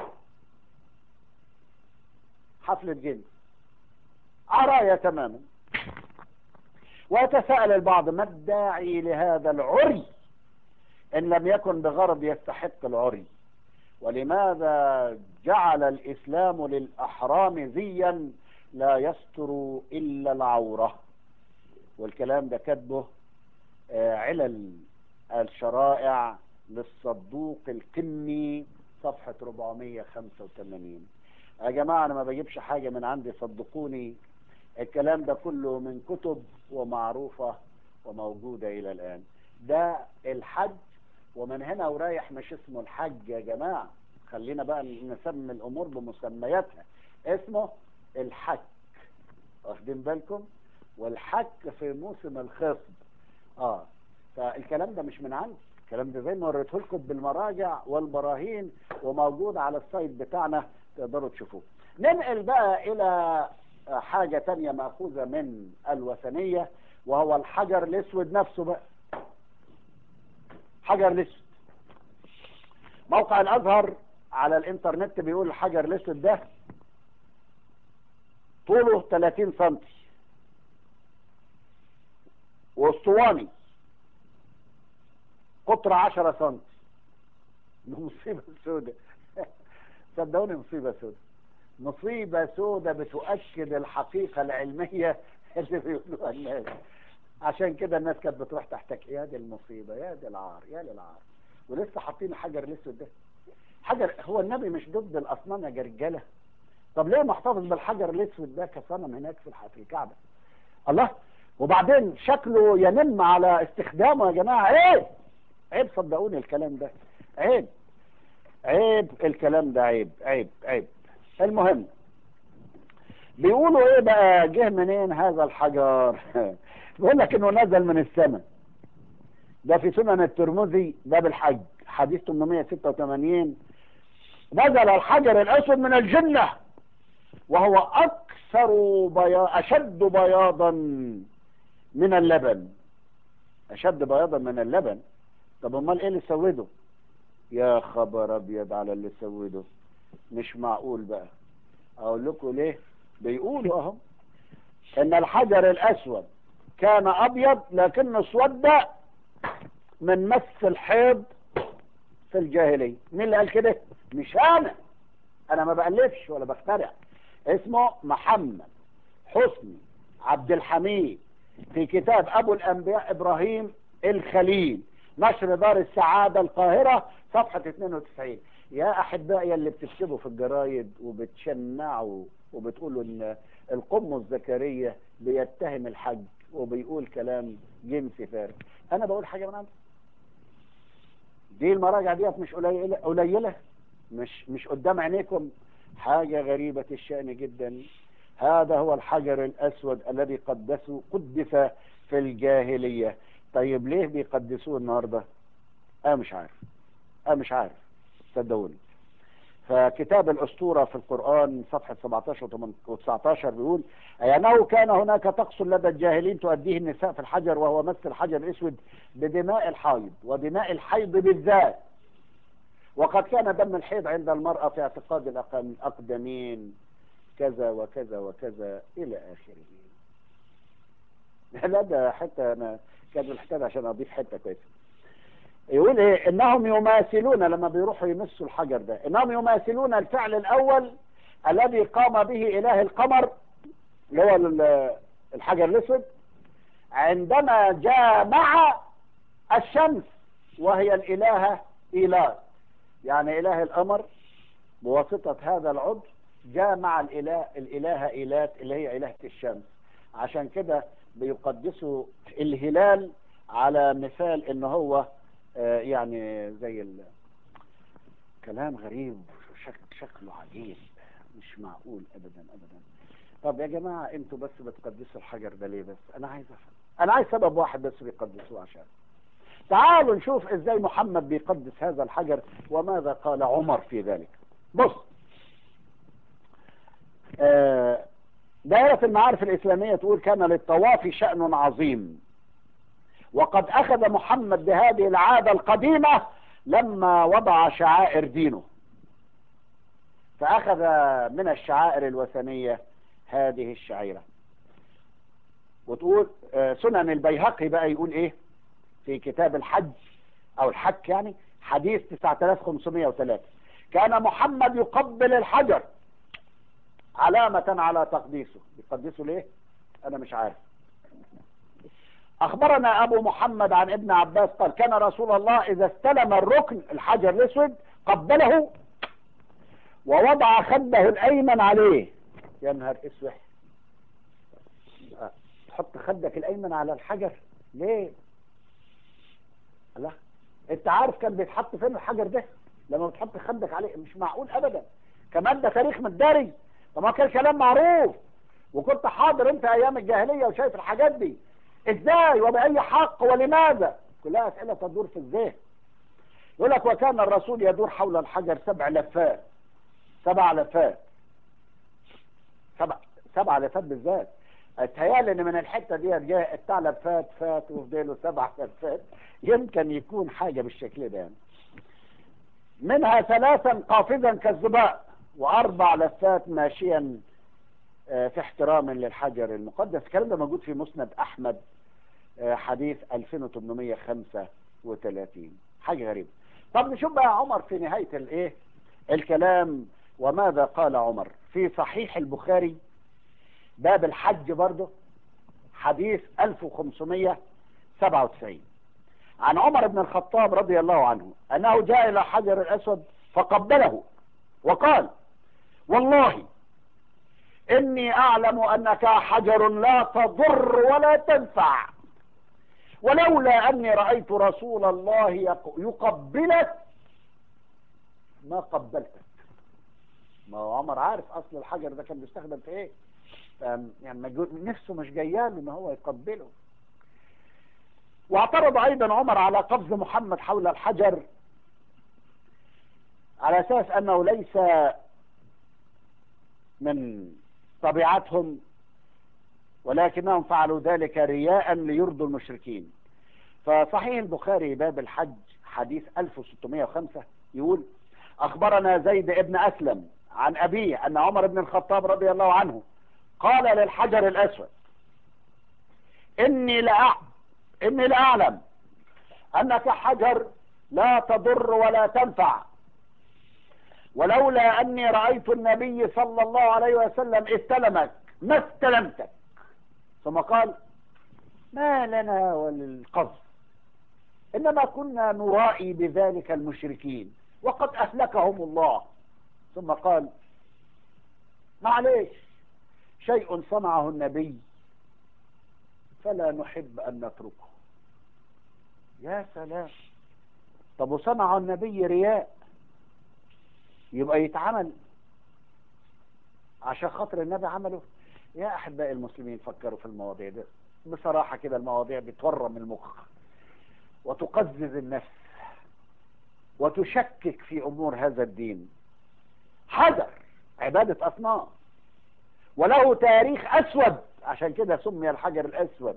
حفلة جن عرايا تماما. ويتساءل البعض ما الداعي لهذا العري إن لم يكن بغرض يستحق العري؟ ولماذا جعل الإسلام للأحرام زيا لا يستر إلا العورة؟ والكلام ده كتبه علل الشرائع للصدوق القمي صفحة أربعمائة وخمسة وثمانين. يا جماعة أنا ما بجيبش حاجة من عندي، صدقوني الكلام ده كله من كتب ومعروفة وموجودة إلى الآن. ده الحج، ومن هنا ورايح مش اسمه الحج يا جماعة، خلينا بقى نسمي الأمور بمسمياتها، اسمه الحج، واخدين بالكم؟ والحج في موسم الخصب. اه فالكلام ده مش من عندي، الكلام ده زي ما وريته لكم بالمراجع والبراهين وموجود على السايت بتاعنا تقدروا تشوفوه. ننقل بقى إلى حاجة تانية مأخوذة من الوثنية، وهو الحجر الأسود نفسه بقى. حجر الأسود، موقع الأزهر على الإنترنت بيقول الحجر الأسود ده طوله ثلاثين سنتي واسطواني قطر عشرة سنتي. مصيبة سودة صدقوني مصيبة سودة، مصيبة سودة بتؤكد الحقيقة العلمية اللي بيقولوها الناس. عشان كده الناس كانت بتروح تحتك، يا دي المصيبة، يا دي العار، يا للعار، ولسه حاطين الحجر الاسود ده. حجر، هو النبي مش ضد الاصنام يا رجاله؟ طب ليه محتفظ بالحجر الاسود ده كصنم هناك في الكعبة؟ الله، وبعدين شكله ينم على استخدامه يا جماعة. عيب عيب، صدقوني الكلام ده عيب عيب، الكلام ده عيب عيب عيب. المهم بيقولوا ايه بقى، جه منين هذا الحجر؟ بيقول لك انه نزل من السماء. ده في سنن الترمذي باب الحج حديث ثمانمائة وستة وثمانين. نزل الحجر الاسود من الجنة وهو اكثر بياض، اشد بياضا من اللبن. اشد بياضا من اللبن. طب امال ايه اللي سوده؟ يا خبر ابيض على اللي سوده، مش معقول بقى. اقول لكم ليه. بيقولوا اهو ان الحجر الاسود كان ابيض لكنه اسود من مس الحيض في الجاهلية. مين اللي قال كده؟ مش انا، انا ما بألفش ولا بخترع. اسمه محمد حسني عبد الحميد في كتاب ابو الانبياء ابراهيم الخليل، نشر دار السعادة القاهرة، صفحة اثنين وتسعين. يا احبائي اللي بتكتبوا في الجرايد وبتشنعوا وبتقولوا ان القمص زكريا بيتهم الحج وبيقول كلام جنسي فارغ، انا بقول حاجة من عندي. دي المراجع ديت مش قليلة قليلة، مش مش قدام عينيكم، حاجة غريبة الشأن جدا. هذا هو الحجر الأسود الذي قدسه قدس في الجاهلية. طيب ليه بيقدسوه النهاردة؟ أنا مش عارف، أنا مش عارف صدقوني. فكتاب الأسطورة في القرآن صفحة سبعتاشر وتسعتاشر بيقول أي أنه كان هناك طقس لدى الجاهلين تؤديه النساء في الحجر، وهو مس الحجر الأسود بدماء الحيض ودماء الحيض بالذات. وقد كان دم الحيض عند المرأة في اعتقاد الأقدمين كذا وكذا وكذا إلى آخره. لا ده حتى أنا كان الحكاية عشان أضيف حتة كويسة. يقول إيه؟ إنهم يماثلون لما بيروحوا يمسوا الحجر ده، إنهم يماثلون الفعل الأول الذي قام به إله القمر اللي هو الحجر الأسود عندما جامع الشمس وهي الإلهة إيلات. يعني إله القمر بواسطة هذا العضو جامع الإله الإلهة إيلات اللي هي إلهة الشمس. عشان كده بيقدسوا الهلال على مثال إن هو آه يعني زي كلام غريب، شك شكله عجيب، مش معقول أبدا أبدا. طب يا جماعة انتوا بس بتقدسوا الحجر ده ليه؟ بس أنا عايز أفهم، أنا عايز سبب واحد بس بيقدسوه عشان. تعالوا نشوف ازاي محمد بيقدس هذا الحجر وماذا قال عمر في ذلك. بص، آه دائرة المعارف الإسلامية تقول كان للطواف شأن عظيم، وقد أخذ محمد بهذه العادة القديمة لما وضع شعائر دينه، فأخذ من الشعائر الوثنية هذه الشعيرة. وتقول آه سنن البيهقي بقى يقول ايه في كتاب الحج او الحج يعني حديث تسعة آلاف وخمسمائة وثلاثة، كان محمد يقبل الحجر علامة على تقديسه. يقدسه ليه؟ أنا مش عارف. أخبرنا أبو محمد عن ابن عباس قال كان رسول الله إذا استلم الركن الحجر الأسود قبله ووضع خده الأيمن عليه. يا نهار اسود، تحط خدك الأيمن على الحجر ليه؟ لا، أنت عارف كان بيتحط فين الحجر ده لما بتحط خدك عليه؟ مش معقول أبدا. كمان ده تاريخ متداري، طب كان كلام معروف وكنت حاضر أنت أيام الجاهلية وشايف الحاجات دي. إزاي وبأي حق ولماذا؟ كلها أسئلة تدور في الذهن. يقول لك وكان الرسول يدور حول الحجر سبع لفات. سبع لفات سبع سبع لفات بالذات. اتهيالي ان من الحته دي جاء الثعلب فات فات وفضله سبع لفات، يمكن يكون حاجه بالشكل ده يعني. منها ثلاثا قافزا كالزباء واربع لفات ماشيا في احترام للحجر المقدس. الكلام ده موجود في مسند احمد حديث ألفين وثمانمائة وخمسة وثلاثين. حاجه غريبه. طب نشوف بقى عمر في نهايه الايه الكلام وماذا قال عمر في صحيح البخاري باب الحج برضه حديث ألف وخمسمائة وسبعة وتسعين عن عمر بن الخطاب رضي الله عنه أنه جاء إلى حجر الأسود فقبله وقال والله إني أعلم أنك حجر لا تضر ولا تنفع، ولولا أني رأيت رسول الله يقبلك ما قبلتك. ما هو عمر عارف أصل الحجر ده كان بيستخدم في إيه، يعني نفسه مش جاياله ان هو يقبله. واعترض ايضا عمر على قبض محمد حول الحجر على اساس انه ليس من طبيعتهم ولكنهم فعلوا ذلك رياء ليرضوا المشركين. فصحيح البخاري باب الحج حديث ألف وستمائة وخمسة يقول اخبرنا زيد ابن اسلم عن ابيه ان عمر بن الخطاب رضي الله عنه قال للحجر الأسود إني لا إني لأعلم أنك حجر لا تضر ولا تنفع، ولولا أني رأيت النبي صلى الله عليه وسلم استلمك ما استلمتك. ثم قال ما لنا وللقصد، إنما كنا نرائي بذلك المشركين وقد أهلكهم الله. ثم قال معليش شيء صنعه النبي فلا نحب أن نتركه. يا سلام، طب وصنعه النبي رياء يبقى يتعمل عشان خاطر النبي عمله؟ يا أحبائي المسلمين فكروا في المواضيع دي بصراحة كده. المواضيع بتورم المخ وتقزز النفس وتشكك في أمور هذا الدين. حجر عبادة أصنام وله تاريخ أسود، عشان كده سمي الحجر الأسود،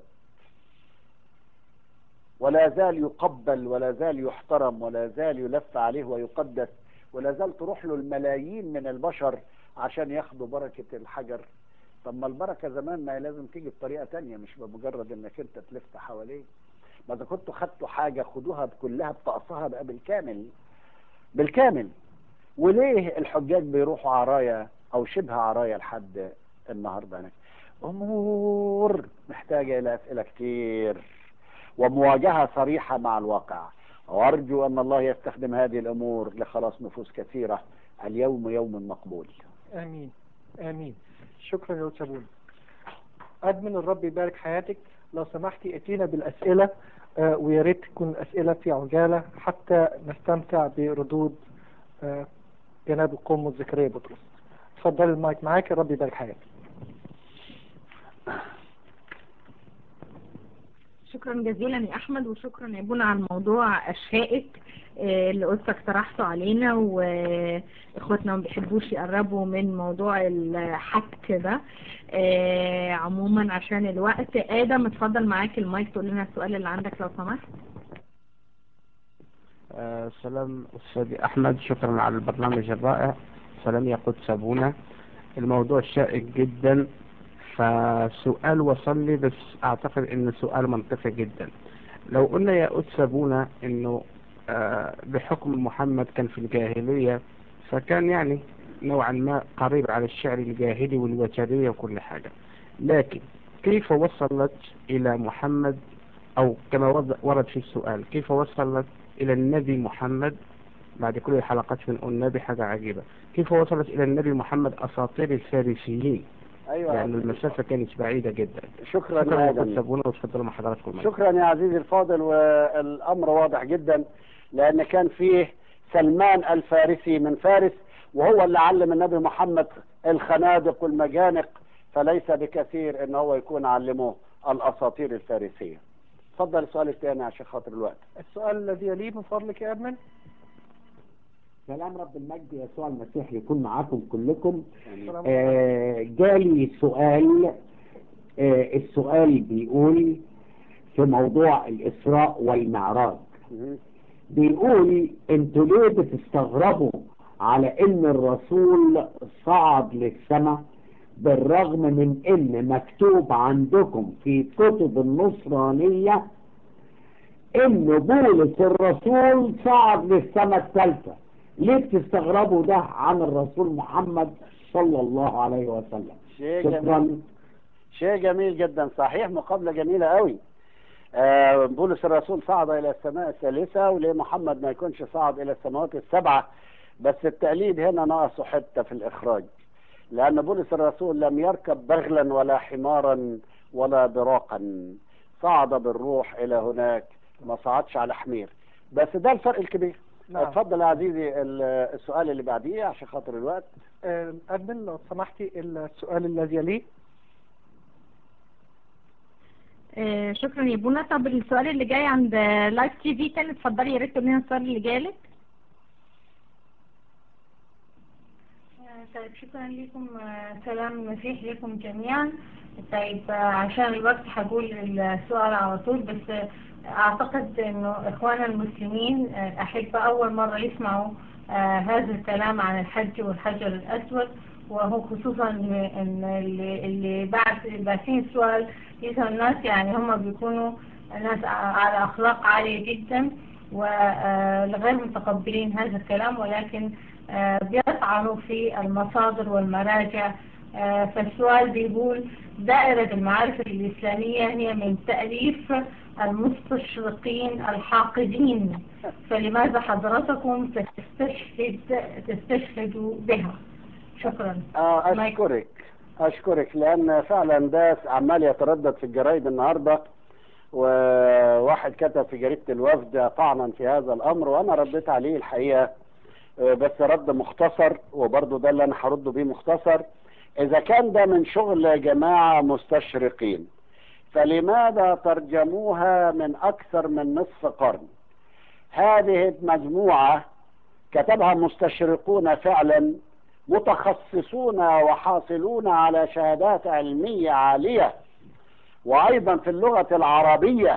ولا زال يقبل ولا زال يحترم ولا زال يلف عليه ويقدس، ولا زال تروح له الملايين من البشر عشان ياخدوا بركة الحجر. طب ما البركة زمان ما لازم تيجي بطريقة تانية، مش بمجرد انك انت تلف حواليه. ما اذا كنتوا خدتوا حاجة خدوها كلها بطقسها بقى بالكامل بالكامل. وليه الحجاج بيروحوا عرايا او شبه عرايا لحد النهارده هناك؟ امور محتاجه الى اسئله كتير ومواجهه صريحه مع الواقع، وارجو ان الله يستخدم هذه الامور لخلاص نفوس كثيره. اليوم يوم مقبول. امين امين. شكرا يا استاذ بونا. ادمن الرب يبارك حياتك. لو سمحتي اتينا بالاسئله آه ويا ريت تكون الاسئله في عجاله حتى نستمتع بردود آه جناب القم زكريا بطرس. اتفضل المايك معاك. الرب يبارك حياتك. شكرا جزيلا يا احمد، وشكرا يا بونا على الموضوع الشائك اللي قلت اقترحته علينا، واخواتنا ما بيحبوش يقربوا من موضوع الحك ده عموما عشان الوقت. ادم اتفضل معاك المايك تقول لنا السؤال اللي عندك لو سمحت. آه سلام أستاذ أحمد، شكرا على البرنامج الرائع. سلام يا قدس أبونا. الموضوع شائك جدا، فسؤال وصل لي بس أعتقد إنه سؤال منطقي جدا. لو قلنا يا قدس أبونا إنه آه بحكم محمد كان في الجاهلية فكان يعني نوعا ما قريب على الشعر الجاهلي والوترية وكل حاجة. لكن كيف وصلت إلى محمد، أو كما ورد في السؤال، كيف وصلت إلى النبي محمد؟ بعد كل الحلقات بنقول النبي حاجة عجيبة، كيف وصلت إلى النبي محمد أساطير الفارسيين؟ أيوة، لأن المسافة كانت بعيدة جدا. شكرا, شكرا يا يا سابونا، وتفضلوا مع حضراتكم. شكرا يا عزيزي الفاضل. والأمر واضح جدا، لأن كان فيه سلمان الفارسي من فارس، وهو اللي علم النبي محمد الخنادق والمجانق، فليس بكثير ان هو يكون علموه الاساطير الفارسيه. اتفضل السؤال الثاني عشان خاطر الوقت. السؤال الذي يليه من فضلك يا ادمن. سلام رب المجد يسوع المسيح يكون معاكم كلكم. آه جالي سؤال، آه السؤال بيقول في موضوع الإسراء والمعراج. بيقول انتوا ليه بتستغربوا على ان الرسول صعد للسماء، بالرغم من ان مكتوب عندكم في كتب النصرانية ان بولس الرسول صعد للسماء الثالثة؟ ليه بتستغربوا ده عن الرسول محمد صلى الله عليه وسلم؟ شيء جميل، شيء جميل جدا، صحيح، مقابلة جميلة قوي. آه بولس الرسول صعد الى السماء الثالثة، وليه محمد ما يكونش صعد الى السماوات السبعة؟ بس التقليد هنا ناقصه حتة في الاخراج، لان بولس الرسول لم يركب بغلا ولا حمارا ولا براقا، صعد بالروح الى هناك، ما صعدش على حمير. بس ده الفرق الكبير. نعم. اتفضل يا عزيزي السؤال اللي بعديه عشان خاطر الوقت. ادمن لو سمحتي السؤال الذي يليه. آه شكرا يا بونا. طب السؤال اللي جاي عند لايف تي في تاني، اتفضلي يا ريت تقولي لنا السؤال اللي جالك. طيب شكرا لكم، سلام المسيح لكم جميعا. طيب عشان الوقت هقول السؤال على طول، بس اعتقد انه اخواننا المسلمين احب اول مرة يسمعوا آه هذا الكلام عن الحج والحجر الاسود، وهو خصوصا ان اللي, اللي بعد باعثين السؤال يسأل الناس، يعني هم بيكونوا ناس على اخلاق عالية جدا وغير متقبلين هذا الكلام، ولكن آه بيطعنوا في المصادر والمراجع. آه فالسؤال بيقول: دائرة المعارف الإسلامية هي من تأليف المستشرقين الحاقدين، فلماذا حضرتكم تستشهد تستشهدوا بها؟ شكرا. آه أشكرك أشكرك لأن فعلا ده عمال يتردد في الجرايد النهاردة، وواحد كتب في جريدة الوفد طعنا في هذا الأمر، وأنا رديت عليه الحقيقة بس رد مختصر، وبرضه ده اللي أنا هرد بيه مختصر. إذا كان ده من شغل جماعة مستشرقين، فلماذا ترجموها من أكثر من نصف قرن؟ هذه مجموعة كتبها مستشرقون فعلا، متخصصون وحاصلون على شهادات علمية عالية، وأيضا في اللغة العربية،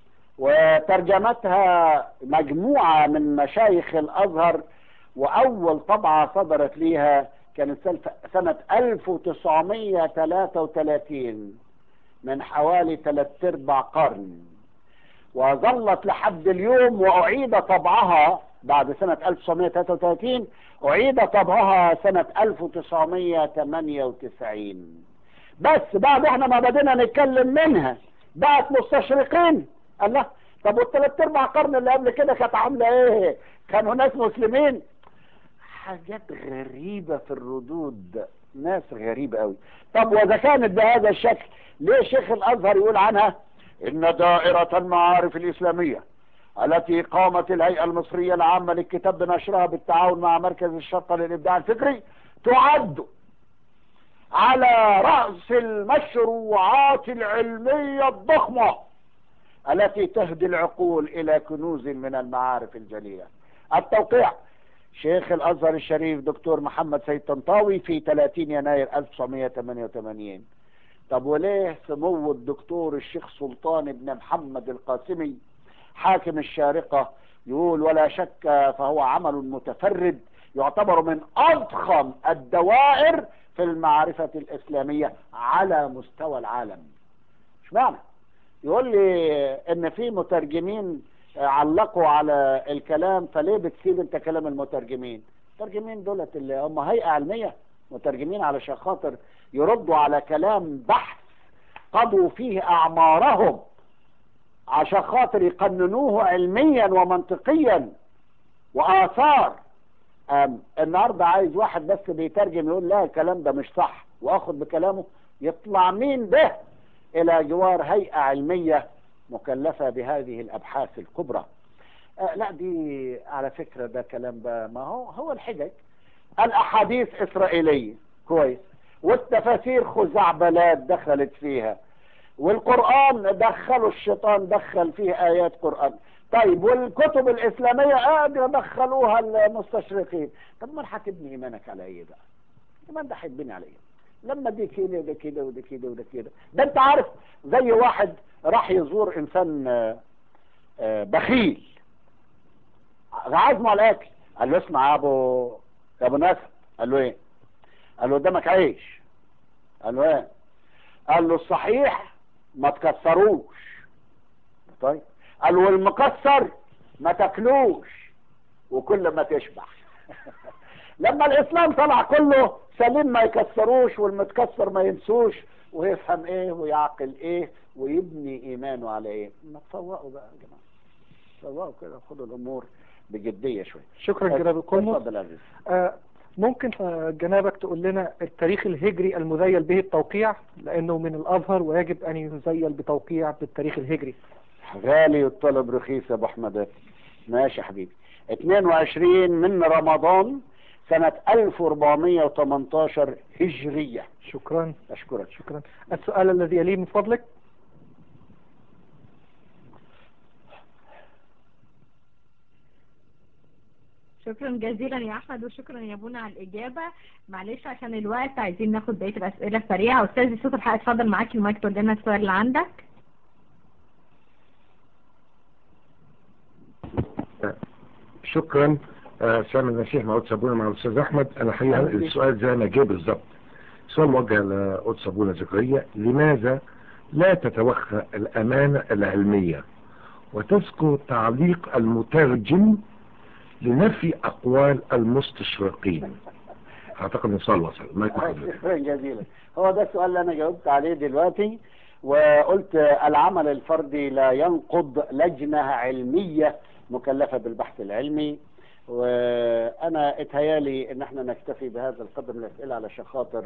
وترجمتها مجموعة من مشايخ الأزهر، وأول طبعة صدرت ليها كانت سنة ألف وتسعمائة وثلاثة وثلاثين، من حوالي ثلاث ارباع قرن، وظلت لحد اليوم، وأعيد طبعها بعد سنة ألف وتسعمائة وثلاثة وثلاثين، أعيد طبعها سنة ألف وتسعمائة وثمانية وتسعين. بس بعد احنا ما بدينا نتكلم منها بقت مستشرقين. الله، طب والثلاث ارباع قرن اللي قبل كده كانت عامله ايه؟ كانوا ناس مسلمين؟ حاجات غريبة في الردود، ناس غريبة قوي. طب واذا كانت بهذا الشكل، ليه شيخ الازهر يقول عنها ان دائرة المعارف الاسلامية التي قامت الهيئة المصرية العامة للكتاب بنشرها بالتعاون مع مركز الشرطة للابداع الفكري تعد على رأس المشروعات العلمية الضخمة التي تهدي العقول إلى كنوز من المعارف الجليلة؟ التوقيع شيخ الأزهر الشريف دكتور محمد سيد طنطاوي في ثلاثين يناير ألف وتسعمائة وثمانية وثمانين. طب وليه سمو الدكتور الشيخ سلطان بن محمد القاسمي حاكم الشارقة يقول: ولا شك فهو عمل متفرد يعتبر من أضخم الدوائر في المعرفة الإسلامية على مستوى العالم؟ مش معنى يقول لي ان في مترجمين علقوا على الكلام، فليه بتسيب انت كلام المترجمين؟ المترجمين دولت اللي هم هيئة علمية، مترجمين علشان خاطر يردوا على كلام بحث قضوا فيه أعمارهم عشان خاطر يقننوه علميا ومنطقيا وآثار. النهاردة عايز واحد بس بيترجم يقول لا الكلام ده مش صح واخد بكلامه، يطلع مين ده الى جوار هيئة علمية مكلفة بهذه الابحاث الكبرى؟ آه لا دي على فكرة ده كلام بقى، ما هو هو الحجج الاحاديث اسرائيلية كويس، والتفاسير خزعبلات دخلت فيها، والقرآن دخلوا الشيطان دخل فيه ايات قرآن. طيب والكتب الاسلامية قادرة دخلوها المستشرقين. طب ما هتبني ايمانك على ايه بقى؟ ايمان ده هيتبني على ايه لما دي كده وده كده وده كده وده كده؟ ده انت عارف زي واحد راح يزور انسان بخيل عازمه على الاكل، قال له اسمع يا ابو يا ابو ناسب، قال له ايه؟ قال له قدامك عيش، قال له ايه؟ قال له الصحيح ما تكسروش. طيب قال له والمكسر ما تاكلوش وكل ما تشبع. لما الاسلام طلع كله سليم ما يكسروش والمتكسر ما ينسوش، ويفهم ايه ويعقل ايه ويبني ايمانه على ايه. ما تفوقوا بقى يا جماعه، تفوقوا كده، خدوا الامور بجديه شويه. شكرا جناب القمص. اتفضل يا عزيز. آه ممكن جنابك تقول لنا التاريخ الهجري المذيل به التوقيع، لانه من الازهر ويجب ان يذيل بتوقيع بالتاريخ الهجري. غالي والطلب رخيص يا ابو احمد. ماشي يا حبيبي. اثنين وعشرين من رمضان سنة ألف وأربعمائة وثمانية عشر هجرية. شكرا. أشكرك. شكرا. السؤال الذي يليه من فضلك. شكرا جزيلا يا احمد، وشكرا يا بونا على الاجابه. معلش عشان الوقت عايزين ناخد بقيه الاسئله سريعه. استاذ صوت الحق اتفضل معاك المايك تقول لنا السؤال اللي عندك. شكرا. سامي المسيح مع قدس ابونا مع الاستاذ احمد. انا حقيقه السؤال زي ما جه بالظبط، سؤال موجه لقدس ابونا زكريا: لماذا لا تتوخى الامانه العلميه وتذكر تعليق المترجم لنفي اقوال المستشرقين؟ اعتقد ان السؤال وصل. شكرا جزيلا. هو ده السؤال اللي انا جاوبت عليه دلوقتي، وقلت العمل الفردي لا ينقض لجنه علميه مكلفه بالبحث العلمي. وانا اتهيالي ان احنا نكتفي بهذا القدر من الاسئله علشان خاطر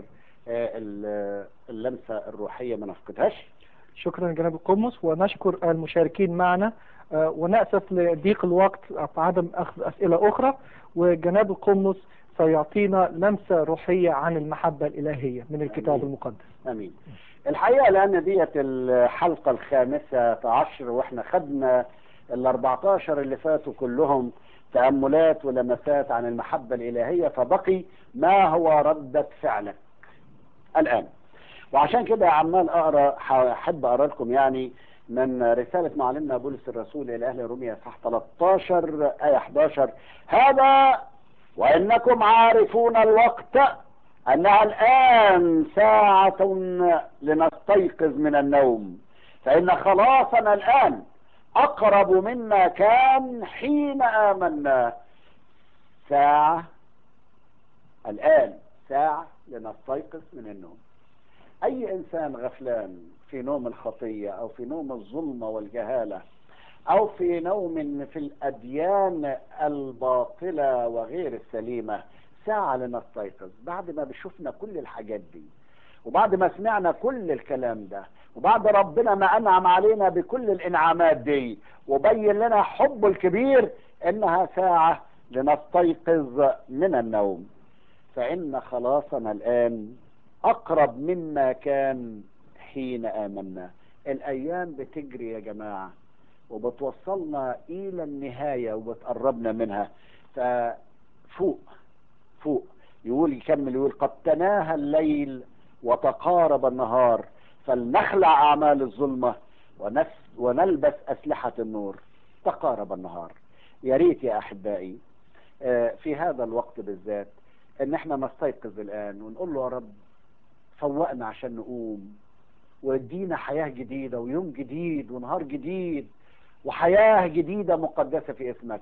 اللمسه الروحيه ما نفقدهاش. شكرا جناب القمص، ونشكر المشاركين معنا، ونأسف لضيق الوقت وعدم اخذ اسئله اخرى. وجناب القمص سيعطينا لمسه روحيه عن المحبه الالهيه من الكتاب أمين. المقدس. امين. الحقيقه لان ديت الحلقه الخامسه عشر، واحنا خدنا ال أربعتاشر اللي فاتوا كلهم تأملات ولمسات عن المحبة الإلهية، فبقي ما هو ردة فعلك الآن. وعشان كده عمال أقرأ، أحب أقرأ لكم يعني من رسالة معلمنا بولس الرسول إلى أهل روميا صح ثلاثة عشر آية أحد عشر: هذا وإنكم عارفون الوقت أنها الآن ساعة لنستيقظ من النوم، فإن خلاصنا الآن أقرب مما كان حين آمنا. ساعة الآن ساعة لنستيقظ من النوم. أي إنسان غفلان في نوم الخطية أو في نوم الظلمة والجهالة أو في نوم في الأديان الباطلة وغير السليمة، ساعة لنستيقظ بعد ما بشوفنا كل الحاجات دي، وبعد ما سمعنا كل الكلام ده، وبعد ربنا ما أنعم علينا بكل الإنعامات دي وبين لنا حبه الكبير، إنها ساعة لنستيقظ من النوم، فإن خلاصنا الآن أقرب مما كان حين آمنا. الأيام بتجري يا جماعة وبتوصلنا إلى النهاية وبتقربنا منها. ففوق فوق يقول يكمل يقول: قد تناهى الليل وتقارب النهار، فلنخلع أعمال الظلمة ونلبس أسلحة النور. تقارب النهار. يا ريت يا أحبائي في هذا الوقت بالذات ان احنا نستيقظ الآن ونقول له: يا رب فوقنا عشان نقوم، وادينا حياة جديدة ويوم جديد ونهار جديد وحياة جديدة مقدسة في اسمك.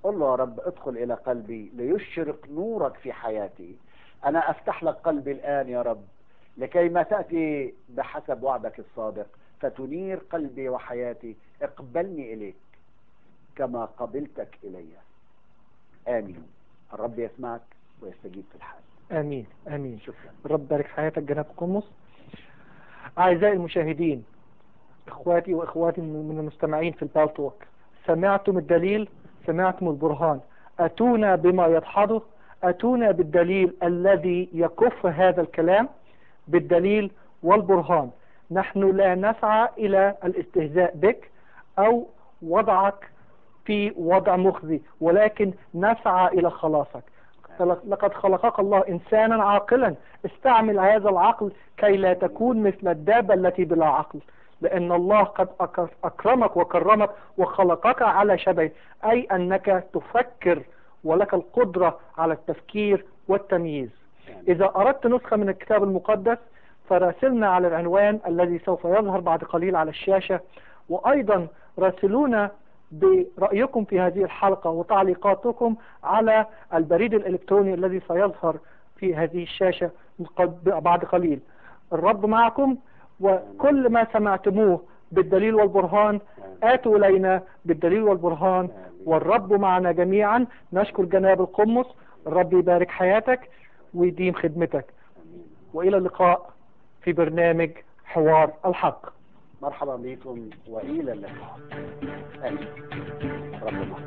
قل له يا رب ادخل إلى قلبي ليشرق نورك في حياتي. أنا أفتح لك قلبي الآن يا رب لكي ما تأتي بحسب وعدك الصادق فتنير قلبي وحياتي. اقبلني إليك كما قبلتك إلي. آمين. الرب يسمعك ويستجيب في الحال. آمين آمين. شكرا. رب بارك حياتك جناب قمص. أعزائي المشاهدين، إخواتي وإخواتي من المستمعين في البالتوك، سمعتم الدليل، سمعتم البرهان. أتونا بما يدحضه، أتونا بالدليل الذي يكف هذا الكلام، بالدليل والبرهان. نحن لا نسعى إلى الاستهزاء بك أو وضعك في وضع مخزي، ولكن نسعى إلى خلاصك. لقد خلقك الله إنسانا عاقلا، استعمل هذا العقل كي لا تكون مثل الدابة التي بلا عقل، لأن الله قد أكرمك وكرمك وخلقك على شبه، أي أنك تفكر ولك القدرة على التفكير والتمييز. إذا أردت نسخة من الكتاب المقدس فراسلنا على العنوان الذي سوف يظهر بعد قليل على الشاشة، وأيضا راسلونا برأيكم في هذه الحلقة وتعليقاتكم على البريد الإلكتروني الذي سيظهر في هذه الشاشة بعد قليل. الرب معكم، وكل ما سمعتموه بالدليل والبرهان آتوا إلينا بالدليل والبرهان، والرب معنا جميعا. نشكر جناب القمص، الرب يبارك حياتك ويديم خدمتك، وإلى اللقاء في برنامج حوار الحق. مرحبا بكم وإلى اللقاء. آمين. رب معكم.